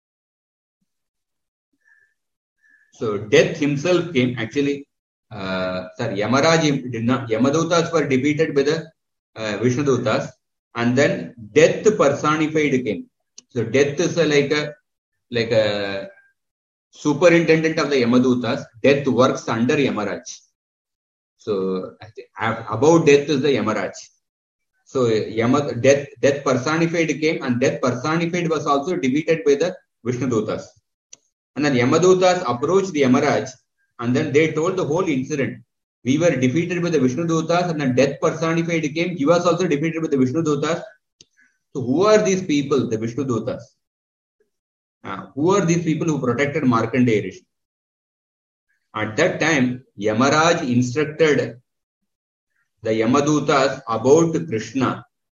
Speaker 3: So death himself came. Actually, Yamaraj did not. Yamadutas were defeated by the Vishnudutas. And then death personified came. So death is like a superintendent of the Yamadutas. Death works under Yamaraj. So above death is the Yamaraj. So death personified came, and death personified was also defeated by the Vishnudutas. And then Yamadutas approached the Yamaraj, and then they told the whole incident. We were defeated by the Vishnudutas, and then death personified came. He was also defeated by the Vishnudutas. So who are these people, the Vishnudutas? Who are these people who protected Markandeya Rishi? At that time, Yamaraj instructed the Yamadutas about Krishna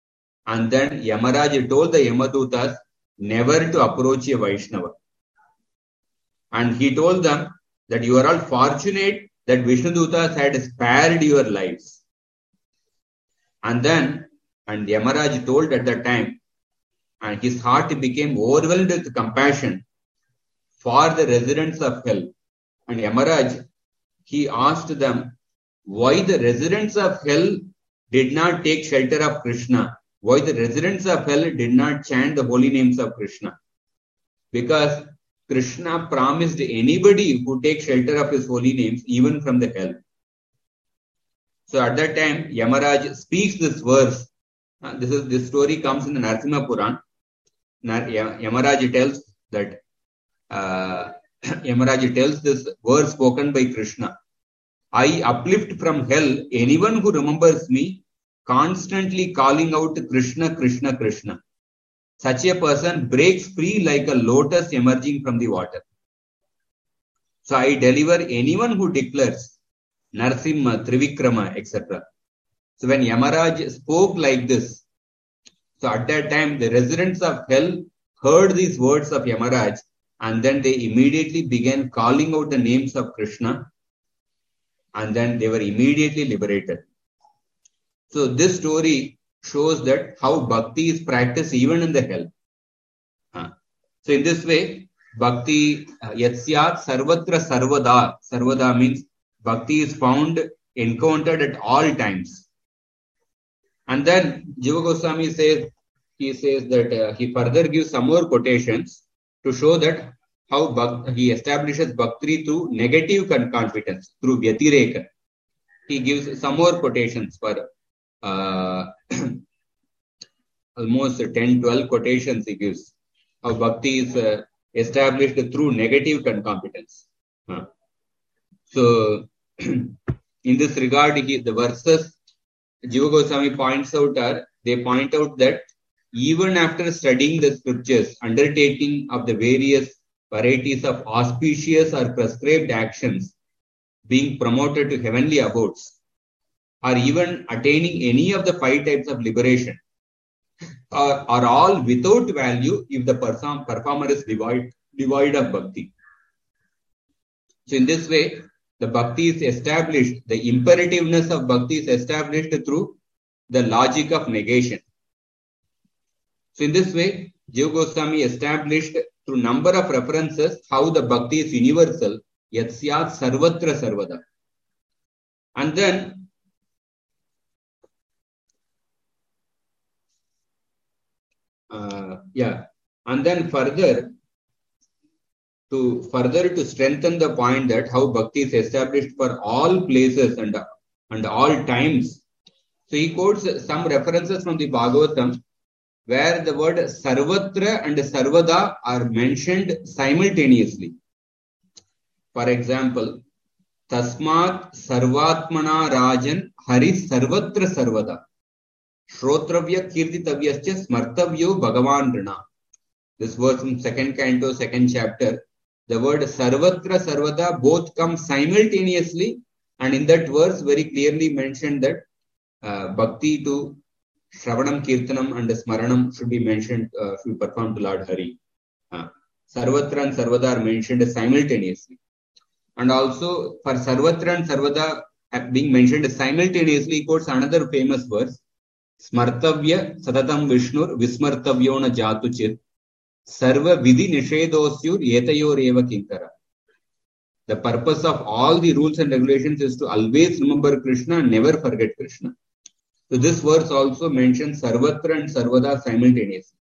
Speaker 3: And then Yamaraj told the Yamadutas never to approach a Vaishnava. And he told them that you are all fortunate that Vishnudutas had spared your lives. And Yamaraj told at that time, and his heart became overwhelmed with compassion for the residents of hell. And Yamaraj, he asked them why the residents of hell did not take shelter of Krishna, why the residents of hell did not chant the holy names of Krishna. Because Krishna promised anybody who takes shelter of his holy names, even from the hell. So at that time, Yamaraj speaks this verse. This story comes in the Narasimha Puran. Yamaraj tells that Yamaraj tells this verse spoken by Krishna. I uplift from hell anyone who remembers me, constantly calling out Krishna, Krishna, Krishna. Such a person breaks free like a lotus emerging from the water. So I deliver anyone who declares Narasimha, Trivikrama, etc. So when Yamaraj spoke like this, so at that time the residents of hell heard these words of Yamaraj, and then they immediately began calling out the names of Krishna, and then they were immediately liberated. So this story shows that how bhakti is practiced even in the hell. So in this way, bhakti yatsat sarvatra sarvada. Sarvada means bhakti is found, encountered at all times. And then Jiva Goswami says that he further gives some more quotations to show that how he establishes bhakti through negative confidence, through vyatireka. He gives some more quotations for almost 10-12 quotations he gives. How bhakti is established through negative concomitance. So, in this regard, the verses Jiva Goswami points out they point out that even after studying the scriptures, undertaking of the various varieties of auspicious or prescribed actions being promoted to heavenly abodes, or even attaining any of the 5 types of liberation, are all without value if the performer is devoid of bhakti. So in this way, the bhakti is established, the imperativeness of bhakti is established through the logic of negation. So in this way, Jiva Goswami established through number of references how the bhakti is universal, yatsyat sarvatra sarvada. And then and then further to strengthen the point that how bhakti is established for all places and all times. So he quotes some references from the Bhagavatam where the word sarvatra and sarvada are mentioned simultaneously. For example, tasmat sarvatmana rajan haris sarvatra sarvada. Shrotravya kirtitavyascha smartavyo bhagavan rina. This verse from 2nd canto, 2nd chapter. The word sarvatra sarvada both come simultaneously, and in that verse very clearly mentioned that bhakti to Shravanam, Kirtanam and Smaranam should be mentioned, should be performed to Lord Hari. Sarvatra and Sarvada are mentioned simultaneously. And also for Sarvatra and Sarvada being mentioned simultaneously, he quotes another famous verse. Smartavya satatam Vishnur vismartavyona jatuchit sarva vidhi nishedosyur yetayor eva kinkara. The purpose of all the rules and regulations is to always remember Krishna and never forget Krishna. So this verse also mentions Sarvatra and Sarvada simultaneously.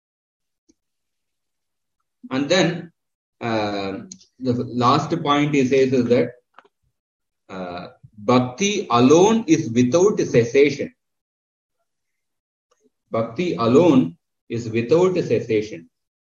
Speaker 3: And then the last point he says is that bhakti alone is without cessation. Bhakti alone is without cessation.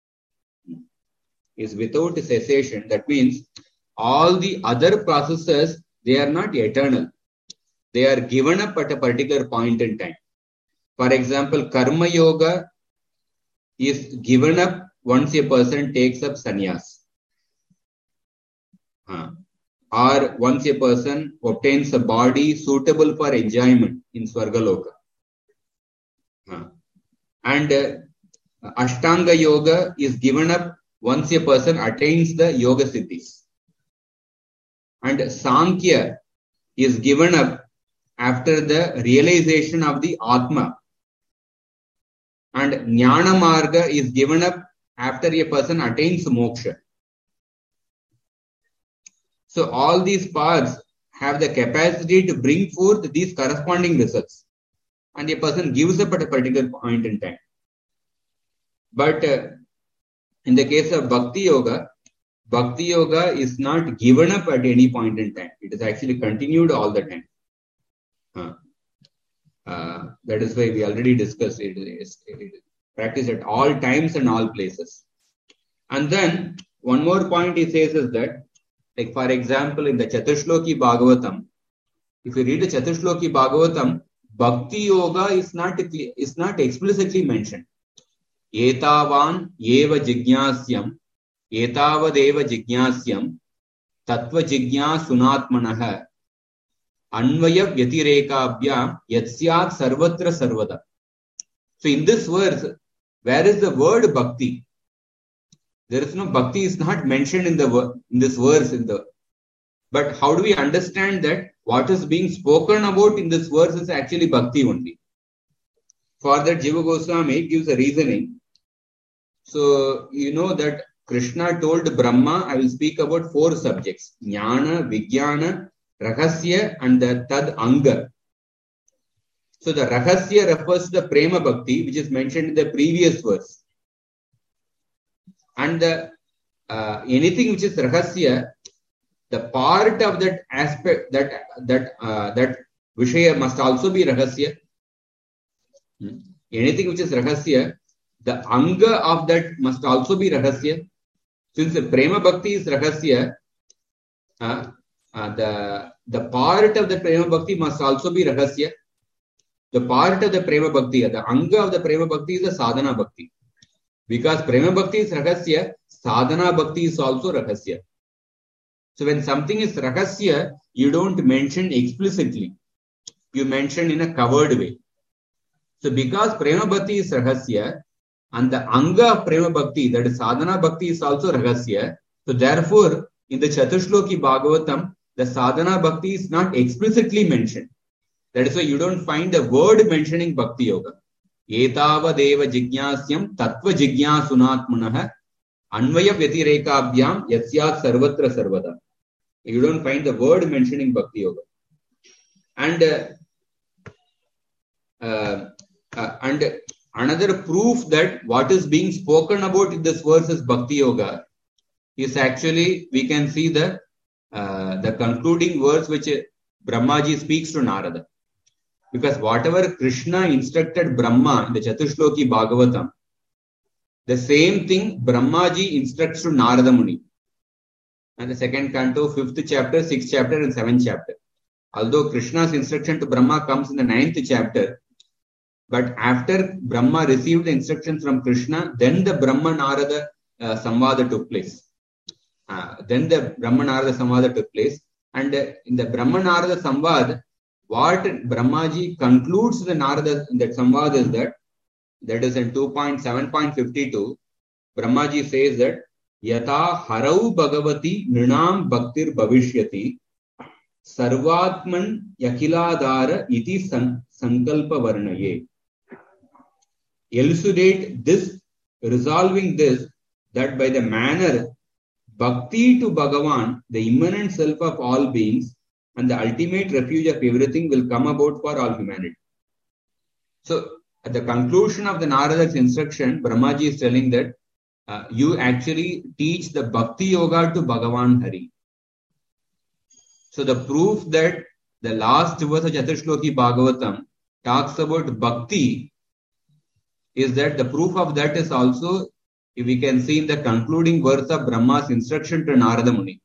Speaker 3: Is without cessation. That means all the other processes, they are not eternal. They are given up at a particular point in time. For example, Karma Yoga is given up once a person takes up sannyas. Or once a person obtains a body suitable for enjoyment in Swargaloka. And Ashtanga Yoga is given up once a person attains the Yoga Siddhis. And Sankhya is given up after the realization of the Atma. And Jnana Marga is given up after a person attains moksha. So all these paths have the capacity to bring forth these corresponding results. And a person gives up at a particular point in time. But in the case of Bhakti Yoga is not given up at any point in time. It is actually continued all the time. That is why we already discussed it. It is practiced at all times and all places. And then one more point he says is that, like for example, in the Chatushloki Bhagavatam, if you read the Chatushloki Bhagavatam, Bhakti Yoga is not explicitly mentioned. Etavan eva jignasyam, etavadeva jignasyam, tattva jignasunatmanah, anvaya vyatirekabhyam, yatsyat sarvatra sarvada. So in this verse, where is the word bhakti? There is no bhakti is not mentioned in this verse. But how do we understand that what is being spoken about in this verse is actually bhakti only? For that, Jiva Goswami gives a reasoning. So you know that Krishna told Brahma, I will speak about 4 subjects: Jnana, Vijnana, Rahasya, and the Tad Anga. So the Rahasya refers to the Prema Bhakti, which is mentioned in the previous verse. And anything which is Rahasya, the part of that aspect, that Vishaya must also be Rahasya. Anything which is Rahasya, the Anga of that must also be Rahasya. Since the Prema Bhakti is Rahasya, the part of the Prema Bhakti must also be Rahasya. The part of the Prema Bhakti, the Anga of the Prema Bhakti is the Sadhana Bhakti. Because Prema Bhakti is Rahasya, Sadhana Bhakti is also Rahasya. So when something is Rahasya, you don't mention explicitly. You mention in a covered way. So because Prema Bhakti is Rahasya, and the Anga of Prema Bhakti, that is Sadhana Bhakti, is also Rahasya, so therefore, in the Chatushloki Bhagavatam, the Sadhana Bhakti is not explicitly mentioned. That is why you don't find a word mentioning Bhakti Yoga. Etavadeva jignasyam tattva jignasunatmanah anvaya vyatirekabhyam yasyat sarvatra sarvada. You don't find the word mentioning Bhakti Yoga. And another proof that what is being spoken about in this verse is Bhakti Yoga is actually, we can see the concluding verse which Brahmaji speaks to Narada. Because whatever Krishna instructed Brahma in the Chatushloki Bhagavatam, the same thing Brahmaji instructs to Narada Muni. And the 2nd canto, 5th chapter, 6th chapter and 7th chapter. Although Krishna's instruction to Brahma comes in the 9th chapter, but after Brahma received the instructions from Krishna, then the Brahma-Narada Samvada took place. And in the Brahma-Narada Samvada, what Brahmaji concludes the Narada in that Samvada is that is in 2.7.52, Brahmaji says that Yata harau bhagavati nrinam bhaktir bhavishyati sarvatman yakhiladhara iti sankalpa varnaye. Elucidate this, resolving this, that by the manner bhakti to Bhagavan, the immanent self of all beings, and the ultimate refuge of everything will come about for all humanity. So, at the conclusion of the Narada's instruction, Brahmaji is telling that you actually teach the Bhakti Yoga to Bhagavan Hari. So, the proof that the last verse of Chatushloki Bhagavatam talks about Bhakti is that the proof of that is also, if we can see in the concluding verse of Brahma's instruction to Narada Muni.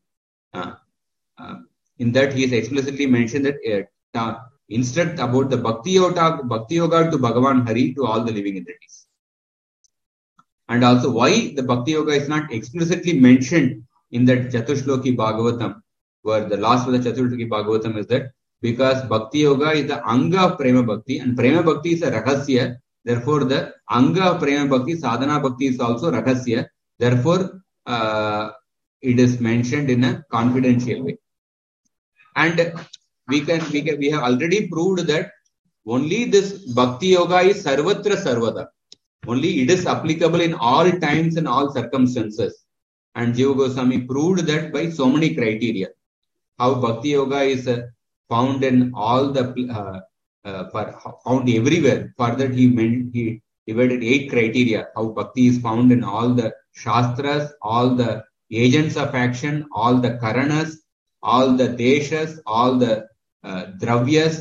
Speaker 3: In that he has explicitly mentioned that instruct about the Bhakti Yoga to Bhagavan Hari to all the living entities. And also why the Bhakti Yoga is not explicitly mentioned in that Chatushloki Bhagavatam, where the last of the Chatushloki Bhagavatam is that because Bhakti Yoga is the Anga of Prema Bhakti and Prema Bhakti is a Rahasya. Therefore, the anga of prema bhakti, sadhana bhakti is also rahasya. Therefore, it is mentioned in a confidential way. And we have already proved that only this bhakti yoga is sarvatra sarvada. Only it is applicable in all times and all circumstances. And Jiva Goswami proved that by so many criteria. How bhakti yoga is found in all the found everywhere. For that he divided 8 criteria. How bhakti is found in all the shastras, all the agents of action, all the karanas, all the deshas, all the dravyas.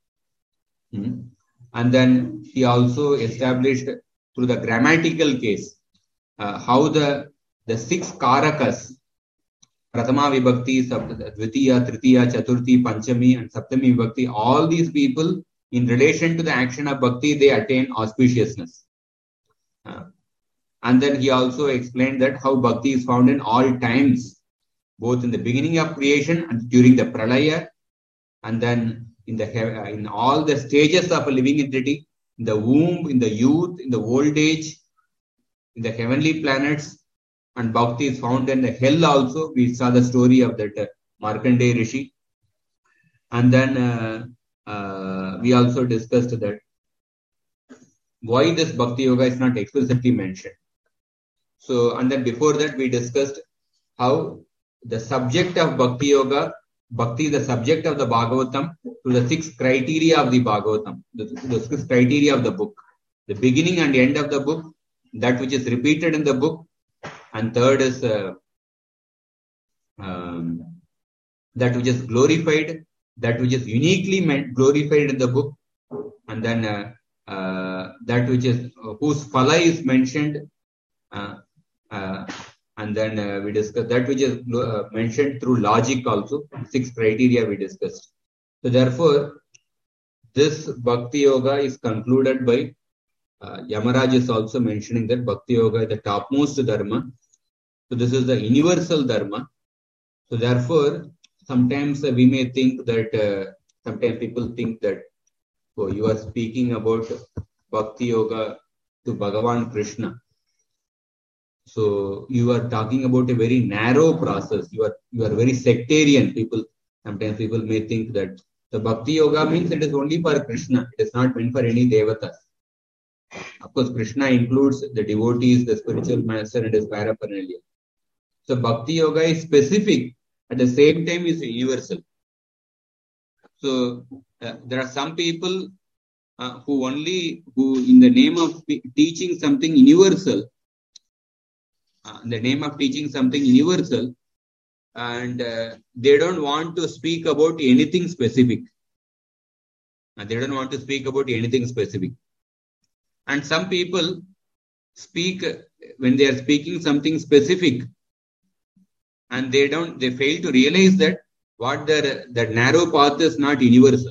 Speaker 3: And then he also established through the grammatical case how the 6 karakas, Prathama Vibhakti, Dvitiya, Tritiya, Chaturthi, Panchami and Saptami Vibhakti, all these people in relation to the action of bhakti, they attain auspiciousness. And then he also explained that how bhakti is found in all times, both in the beginning of creation and during the pralaya, and then in all the stages of a living entity, in the womb, in the youth, in the old age, in the heavenly planets, and bhakti is found in the hell also. We saw the story of that Markandeya Rishi. And then we also discussed that why this bhakti yoga is not explicitly mentioned. So, and then before that we discussed how the subject of bhakti yoga, bhakti is the subject of the Bhagavatam, to the 6 criteria of the Bhagavatam, the 6 criteria of the book. The beginning and end of the book, that which is repeated in the book, and third is that which is glorified, that which is uniquely glorified in the book, and then that which is whose phala is mentioned, and then we discussed that which is mentioned through logic also. 6 criteria we discussed. So therefore, this bhakti yoga is concluded by Yamaraj is also mentioning that bhakti yoga is the topmost dharma. So this is the universal dharma. So therefore, sometimes we may think that, sometimes people think that, oh, you are speaking about bhakti yoga to Bhagavan Krishna. So you are talking about a very narrow process. You are very sectarian. Sometimes people may think that the bhakti yoga means it is only for Krishna. It is not meant for any devatas. Of course, Krishna includes the devotees, the spiritual master and his paraphernalia. So bhakti yoga is specific, at the same time is universal. So there are some people who in the name of teaching something universal, and they don't want to speak about anything specific. And some people speak, when they are speaking something specific, and they fail to realize that that narrow path is not universal.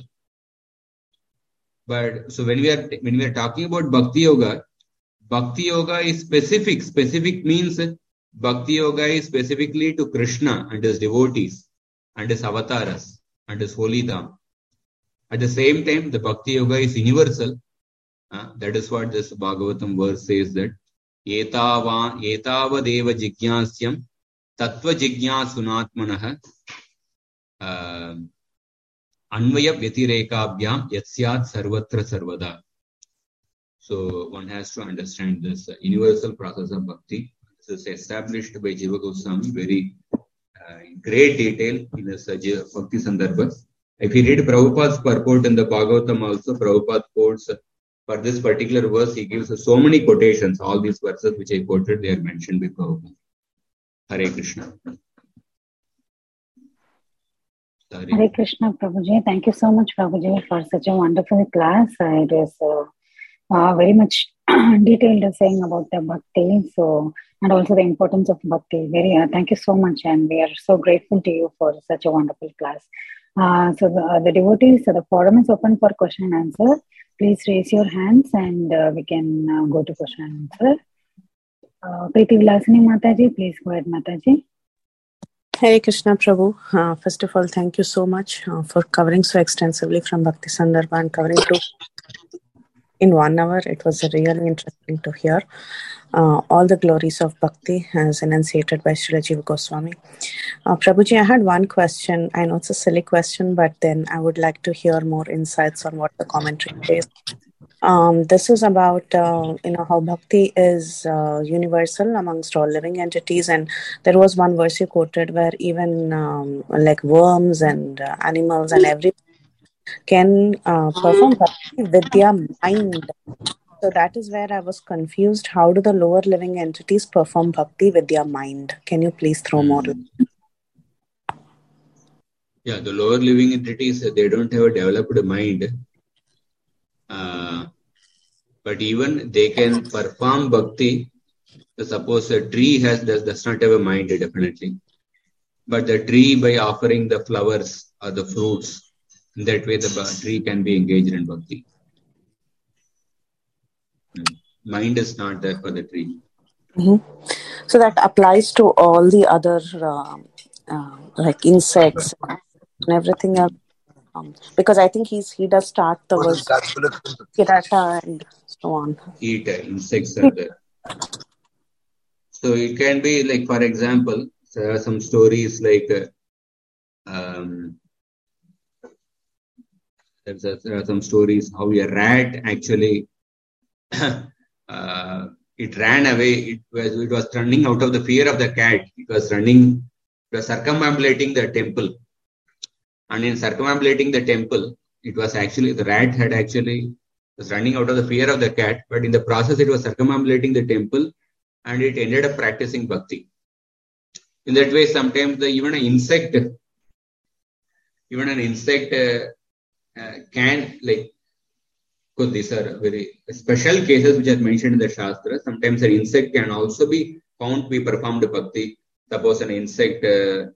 Speaker 3: But so when we are talking about bhakti yoga is specific. Specific means bhakti yoga is specifically to Krishna and his devotees and his avatars and his holy dham. At the same time, the bhakti yoga is universal. That is what this Bhagavatam verse says, that etavadeva jignasyam tattva jignyasunatmanah anvaya vyatirekabhyam yatsyat sarvatra sarvada. So one has to understand this universal process of bhakti. This is established by Jiva Goswami very in great detail in this Bhakti Sandarbha. If you read Prabhupada's purport in the Bhagavatam also, Prabhupada quotes for this particular verse, he gives so many quotations. All these verses which I quoted, they are mentioned by Prabhupada. Hare Krishna.
Speaker 4: Hare Krishna, Prabhuji. Thank you so much, Prabhuji, for such a wonderful class. It was very much detailed saying about the bhakti, and also the importance of bhakti. Thank you so much, and we are so grateful to you for such a wonderful class. So the devotees, the forum is open for question and answer. Please raise your hands and we can go to question and answer. Preeti Vilasini Mataji, please go ahead, Mataji.
Speaker 5: Hare Krishna Prabhu. First of all, thank you so much for covering so extensively from Bhakti Sandarbha and covering in 1 hour. It was really interesting to hear all the glories of Bhakti as enunciated by Srila Jiva Goswami. Prabhuji, I had one question. I know it's a silly question, but then I would like to hear more insights on what the commentary says. This is about how bhakti is universal amongst all living entities, and there was one verse you quoted where even like worms and animals and everything can perform bhakti with their mind. So that is where I was confused. How do the lower living entities perform bhakti with their mind? Can you please throw more?
Speaker 3: Yeah, the lower living entities, they don't have a developed mind. But even they can perform bhakti. So suppose a tree does not have a mind, definitely. But the tree, by offering the flowers or the fruits, in that way the tree can be engaged in bhakti. Mind is not there for the tree.
Speaker 5: Mm-hmm. So that applies to all the other like insects and everything else. Because I think he does start the verse Kirata and so on.
Speaker 3: Insects are there. So it can be like, for example, there are some stories like there are some stories how a rat actually it ran away. It was running out of the fear of the cat. It was circumambulating the temple. And in circumambulating the temple, it was actually, the rat was running out of the fear of the cat, but in the process it was circumambulating the temple and it ended up practicing bhakti. In that way, sometimes even an insect can, like, because these are very special cases which are mentioned in the Shastra. Sometimes an insect can also be found to be performed bhakti. Suppose an insect,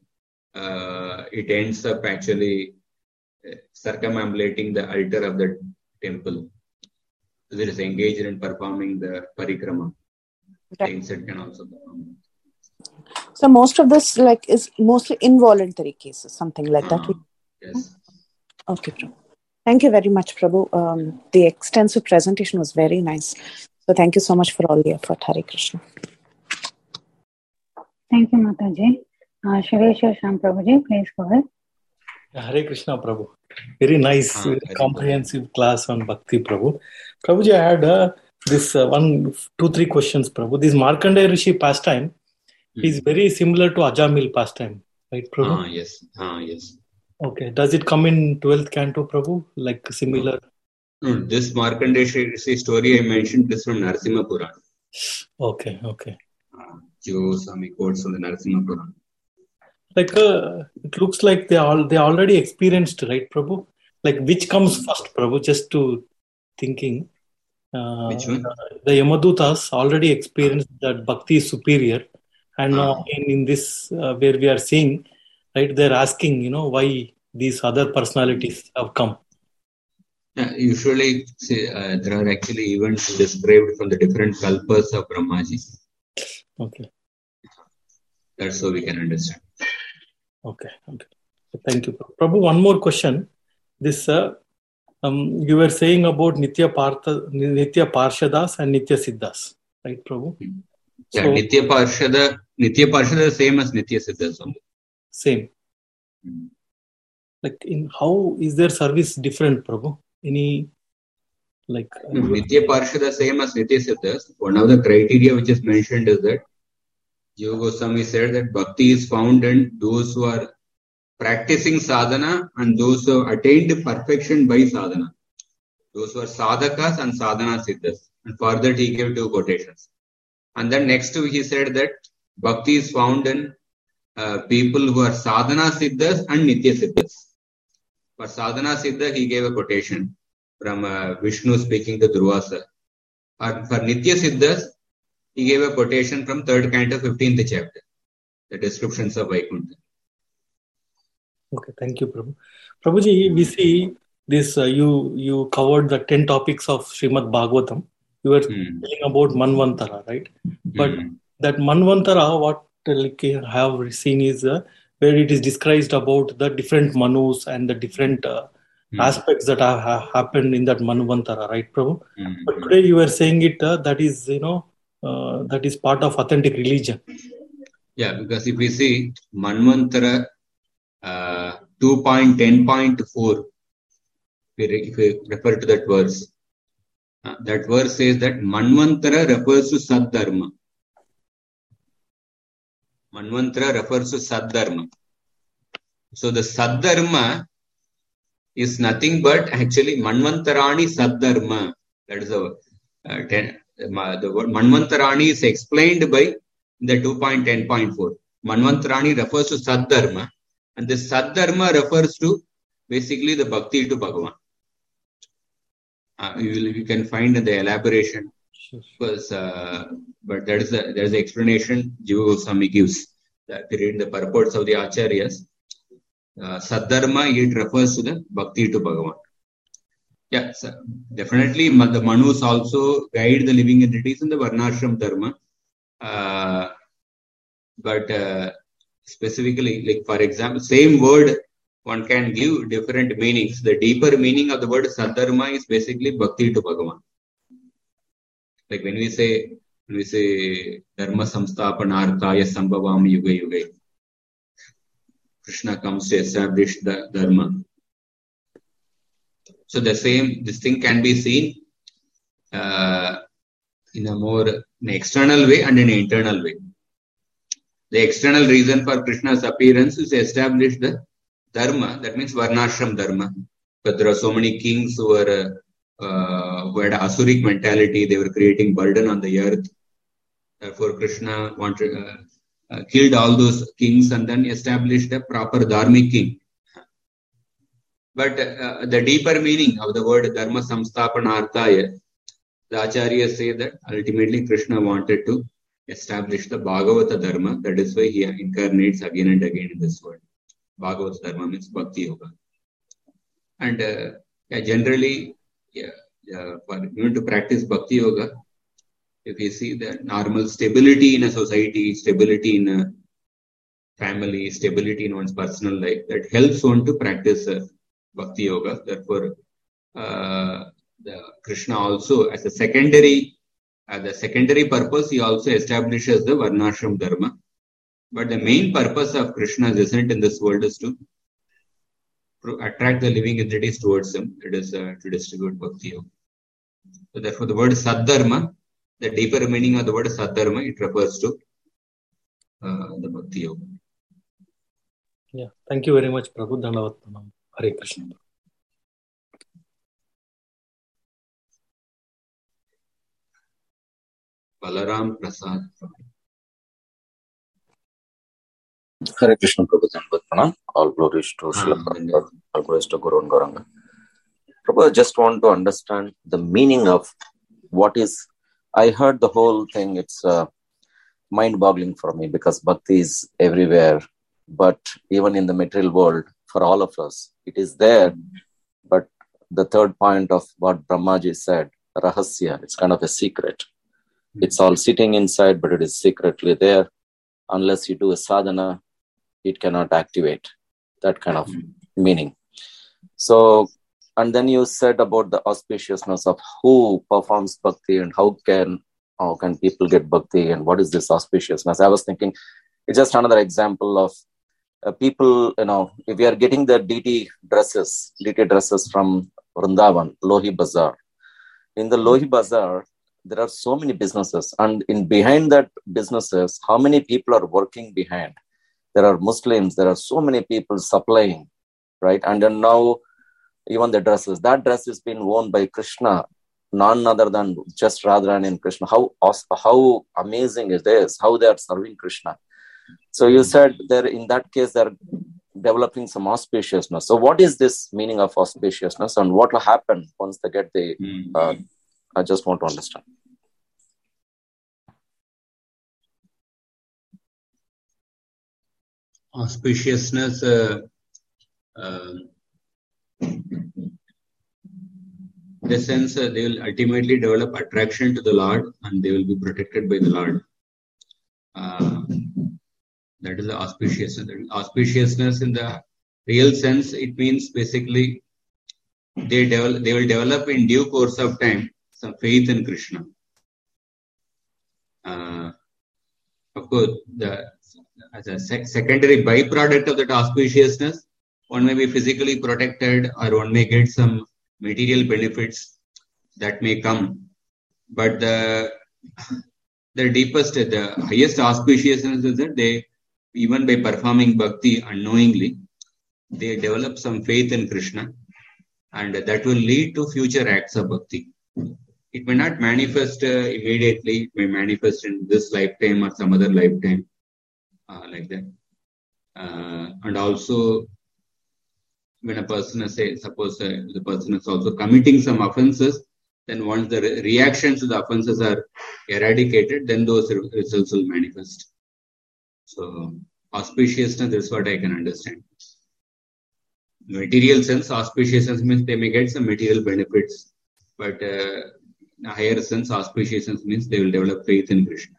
Speaker 3: it ends up actually circumambulating the altar of the temple. So it is engaged in performing the parikrama. The insect can also perform.
Speaker 5: So most of this is mostly involuntary cases, something like that.
Speaker 3: Yes.
Speaker 5: Okay, Prabhu. Thank you very much, Prabhu. The extensive presentation was very nice. So thank you so much for all the effort. Hare Krishna.
Speaker 4: Thank you, Mataji. Shiveshwar Sham Prabhuji, please go ahead.
Speaker 6: Hare Krishna, Prabhu. Very nice, very comprehensive class on Bhakti, Prabhu. Prabhuji, I had this 2-3 questions, Prabhu. This Markandeya Rishi pastime is very similar to Ajamil pastime, right, Prabhu?
Speaker 3: Yes.
Speaker 6: Okay. Does it come in 12th canto, Prabhu? Like similar?
Speaker 3: No, this Markandeya Rishi story I mentioned this from Narasimha Purana.
Speaker 6: Okay.
Speaker 3: Jiva Goswami quotes from the Narasimha Purana.
Speaker 6: Like it looks like they already experienced, right, Prabhu? Like which comes first, Prabhu? Just to thinking.
Speaker 3: Which one?
Speaker 6: The Yamadutas already experienced that Bhakti is superior, and now in this where we are seeing, right? They're asking, why these other personalities have come.
Speaker 3: Usually, there are actually events described from the different kalpas of Brahmaji.
Speaker 6: Okay.
Speaker 3: That's how we can understand.
Speaker 6: Okay. Thank you, Prabhu. One more question. This you were saying about Nitya Parshadas and Nitya Siddhas, right, Prabhu?
Speaker 3: Yeah, so, Nitya Parshada is same as Nitya Siddhas only.
Speaker 6: Same. Like in how is their service different, Prabhu? Any like
Speaker 3: Nitya Parshada same as Nitya Siddhas. One of the criteria which is mentioned is that Jiva Goswami said that Bhakti is found in those who are practicing sadhana and those who have attained perfection by sadhana. Those who are sadhakas and sadhana siddhas. And for that he gave 2 quotations. And then next to he said that Bhakti is found in people who are sadhana siddhas and nitya siddhas. For sadhana siddha he gave a quotation from Vishnu speaking to Durvasa. And for nitya siddhas he gave a quotation from 3rd canto 15th chapter. The descriptions of Vaikuntha.
Speaker 6: Okay, thank you, Prabhu. Prabhuji, we see this, you covered the 10 topics of Srimad Bhagavatam. You were telling about Manvantara, right? But that Manvantara, what I have seen is where it is described about the different Manus and the different aspects that have happened in that Manvantara, right, Prabhu? But today you were saying it that is, that is part of authentic religion.
Speaker 3: Yeah, because if we see Manvantara 2.10.4, if we refer to that verse says that Manvantara refers to Saddharma. Manvantara refers to Saddharma. So the Saddharma is nothing but actually Manvantarani Saddharma. That is the word Manvantarani is explained by the 2.10.4. Manvantarani refers to Saddharma, and the Saddharma refers to basically the Bhakti to Bhagavan. You can find the elaboration, because, but there is the explanation Jiva Goswami gives. That we read the purports of the Acharyas. Saddharma, it refers to the Bhakti to Bhagavan. Yeah, so definitely the Manus also guide the living entities in the Varnashram Dharma. But specifically, like for example, same word, one can give different meanings. The deeper meaning of the word Saddharma is basically Bhakti to Bhagavan. Like when we say Dharma Samsthapanarthaya Sambhavami Yuga Yuga, Krishna comes to establish the Dharma. So this thing can be seen in a more an external way and in an internal way. The external reason for Krishna's appearance is to establish the Dharma, that means Varnashram Dharma. But there are so many kings who had Asuric mentality, they were creating burden on the earth. Therefore, Krishna killed all those kings and then established a proper Dharmic king. But the deeper meaning of the word Dharma Samsthapanarthaya, the Acharyas say that ultimately Krishna wanted to establish the Bhagavata Dharma. That is why he incarnates again and again in this world. Bhagavata Dharma means Bhakti Yoga. And generally, for you to practice Bhakti Yoga, if you see the normal stability in a society, stability in a family, stability in one's personal life, that helps one to practice Bhakti Yoga. Therefore, the Krishna also, as a secondary purpose, he also establishes the Varnashram Dharma. But the main purpose of Krishna's descent in this world is to attract the living entities towards him. It is to distribute Bhakti Yoga. So therefore, the word Saddharma, the deeper meaning of the word Saddharma, it refers to the Bhakti Yoga.
Speaker 6: Yeah, thank you very much, Prabhu. Dhanavatanam. Hare Krishna.
Speaker 3: Balaram Prasad.
Speaker 7: Hare Krishna, Prabhu. Dhanavatanam. All glories to Srila Prabhupada. All glories to Guru and Gauranga. Prabhu, I just want to understand the meaning of what is. I heard the whole thing. It's mind-boggling for me because Bhakti is everywhere. But even in the material world, for all of us, it is there. But the third point of what Brahmaji said, Rahasya, it's kind of a secret. It's all sitting inside, but it is secretly there. Unless you do a sadhana, it cannot activate. That kind of meaning. So, and then you said about the auspiciousness of who performs bhakti and how can people get bhakti and what is this auspiciousness. I was thinking, it's just another example of people, if we are getting the DT dresses from Vrindavan, Lohi Bazaar. In the Lohi Bazaar, there are so many businesses, and behind that businesses, how many people are working behind? There are Muslims, there are so many people supplying, right? And then now, even the dresses, that dress is being worn by Krishna, none other than just Radharani and Krishna. How amazing is this? How they are serving Krishna. So you said there, in that case, they're developing some auspiciousness. So what is this meaning of auspiciousness and what will happen once they get the, I just want to understand.
Speaker 3: Auspiciousness, in the sense they will ultimately develop attraction to the Lord and they will be protected by the Lord. That is the auspiciousness. Auspiciousness in the real sense, it means basically they will develop in due course of time some faith in Krishna. Of course, as a secondary byproduct of that auspiciousness, one may be physically protected or one may get some material benefits that may come. But the deepest, the highest auspiciousness is that they, even by performing bhakti unknowingly, they develop some faith in Krishna, and that will lead to future acts of bhakti. It may not manifest immediately, it may manifest in this lifetime or some other lifetime, like that. And also, when a person is, suppose the person is also committing some offenses, then once the reactions to the offenses are eradicated, then those results will manifest. So, auspiciousness is what I can understand. Material sense, auspiciousness means they may get some material benefits, but in a higher sense, auspiciousness means they will develop faith in Krishna.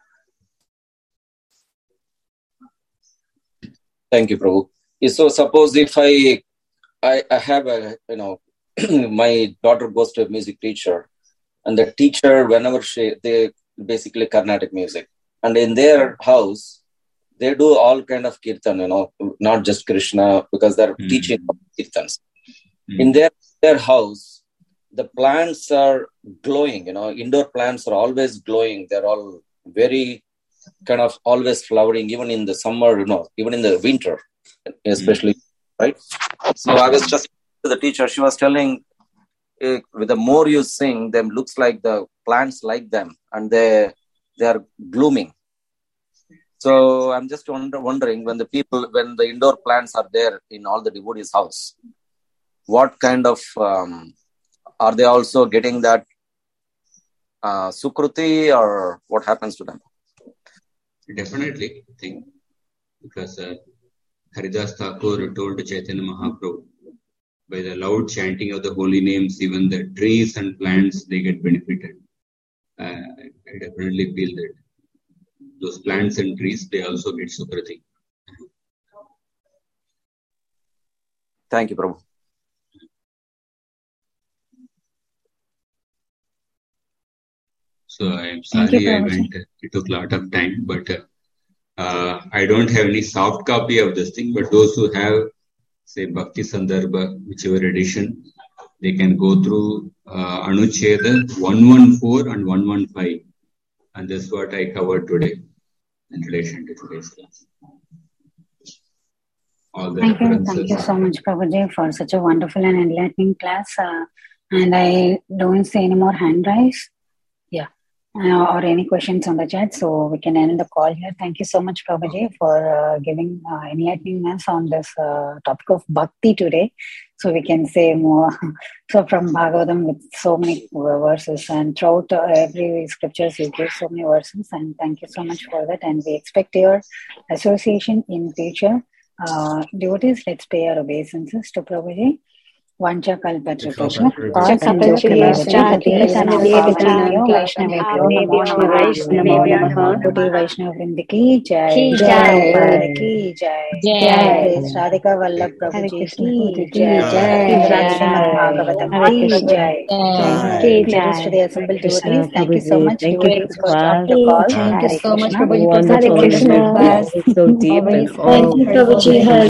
Speaker 7: Thank you, Prabhu. So, suppose if I have a, my daughter goes to a music teacher, and the teacher, whenever they basically Carnatic music, and in their house, they do all kind of kirtan, not just Krishna, because they're teaching kirtans. In their house, the plants are glowing, indoor plants are always glowing. They're all very kind of always flowering, even in the summer, even in the winter, especially, right? So I was just to the teacher, she was telling, with the more you sing, them looks like the plants like them, and they are blooming. So I'm just wondering, when the indoor plants are there in all the devotees' house, what kind of, are they also getting that sukruti, or what happens to them?
Speaker 3: Definitely, I think, because Haridas Thakur told Chaitanya Mahaprabhu, by the loud chanting of the holy names, even the trees and plants, they get benefited. I definitely feel that those plants and trees, they also get Sukriti.
Speaker 7: Thank you, Prabhu.
Speaker 3: So I'm sorry it took a lot of time, but I don't have any soft copy of this thing, but those who have, say, Bhakti Sandarbha, whichever edition, they can go through Anucheda 114 and 115. And that's what I covered today in relation to today's class.
Speaker 4: Thank you so much, Prabhuji, for such a wonderful and enlightening class. And I don't see any more hand rise. Or any questions on the chat, so we can end the call here. Thank you so much, Prabhuji, for giving enlightening us on this topic of bhakti today. So we can say more. So from Bhagavatam with so many verses, and throughout every scriptures you give so many verses, and thank you so much for that. And we expect your association in future. Devotees, let's pay our obeisances to Prabhuji. Vancha kalpatripasya Vaishnav Vrindiki Jai Jai Jai Radhika Vallabh Prabhuji ki Jai Bhagavatam ki Jai. Greetings to the assembled devotees. Thank you so much, devotees, for joining the call.
Speaker 8: Thank you so much,
Speaker 4: Prabhuji,
Speaker 8: for such a Krishna class.
Speaker 5: So deep and
Speaker 8: Thank you, Prabhuji.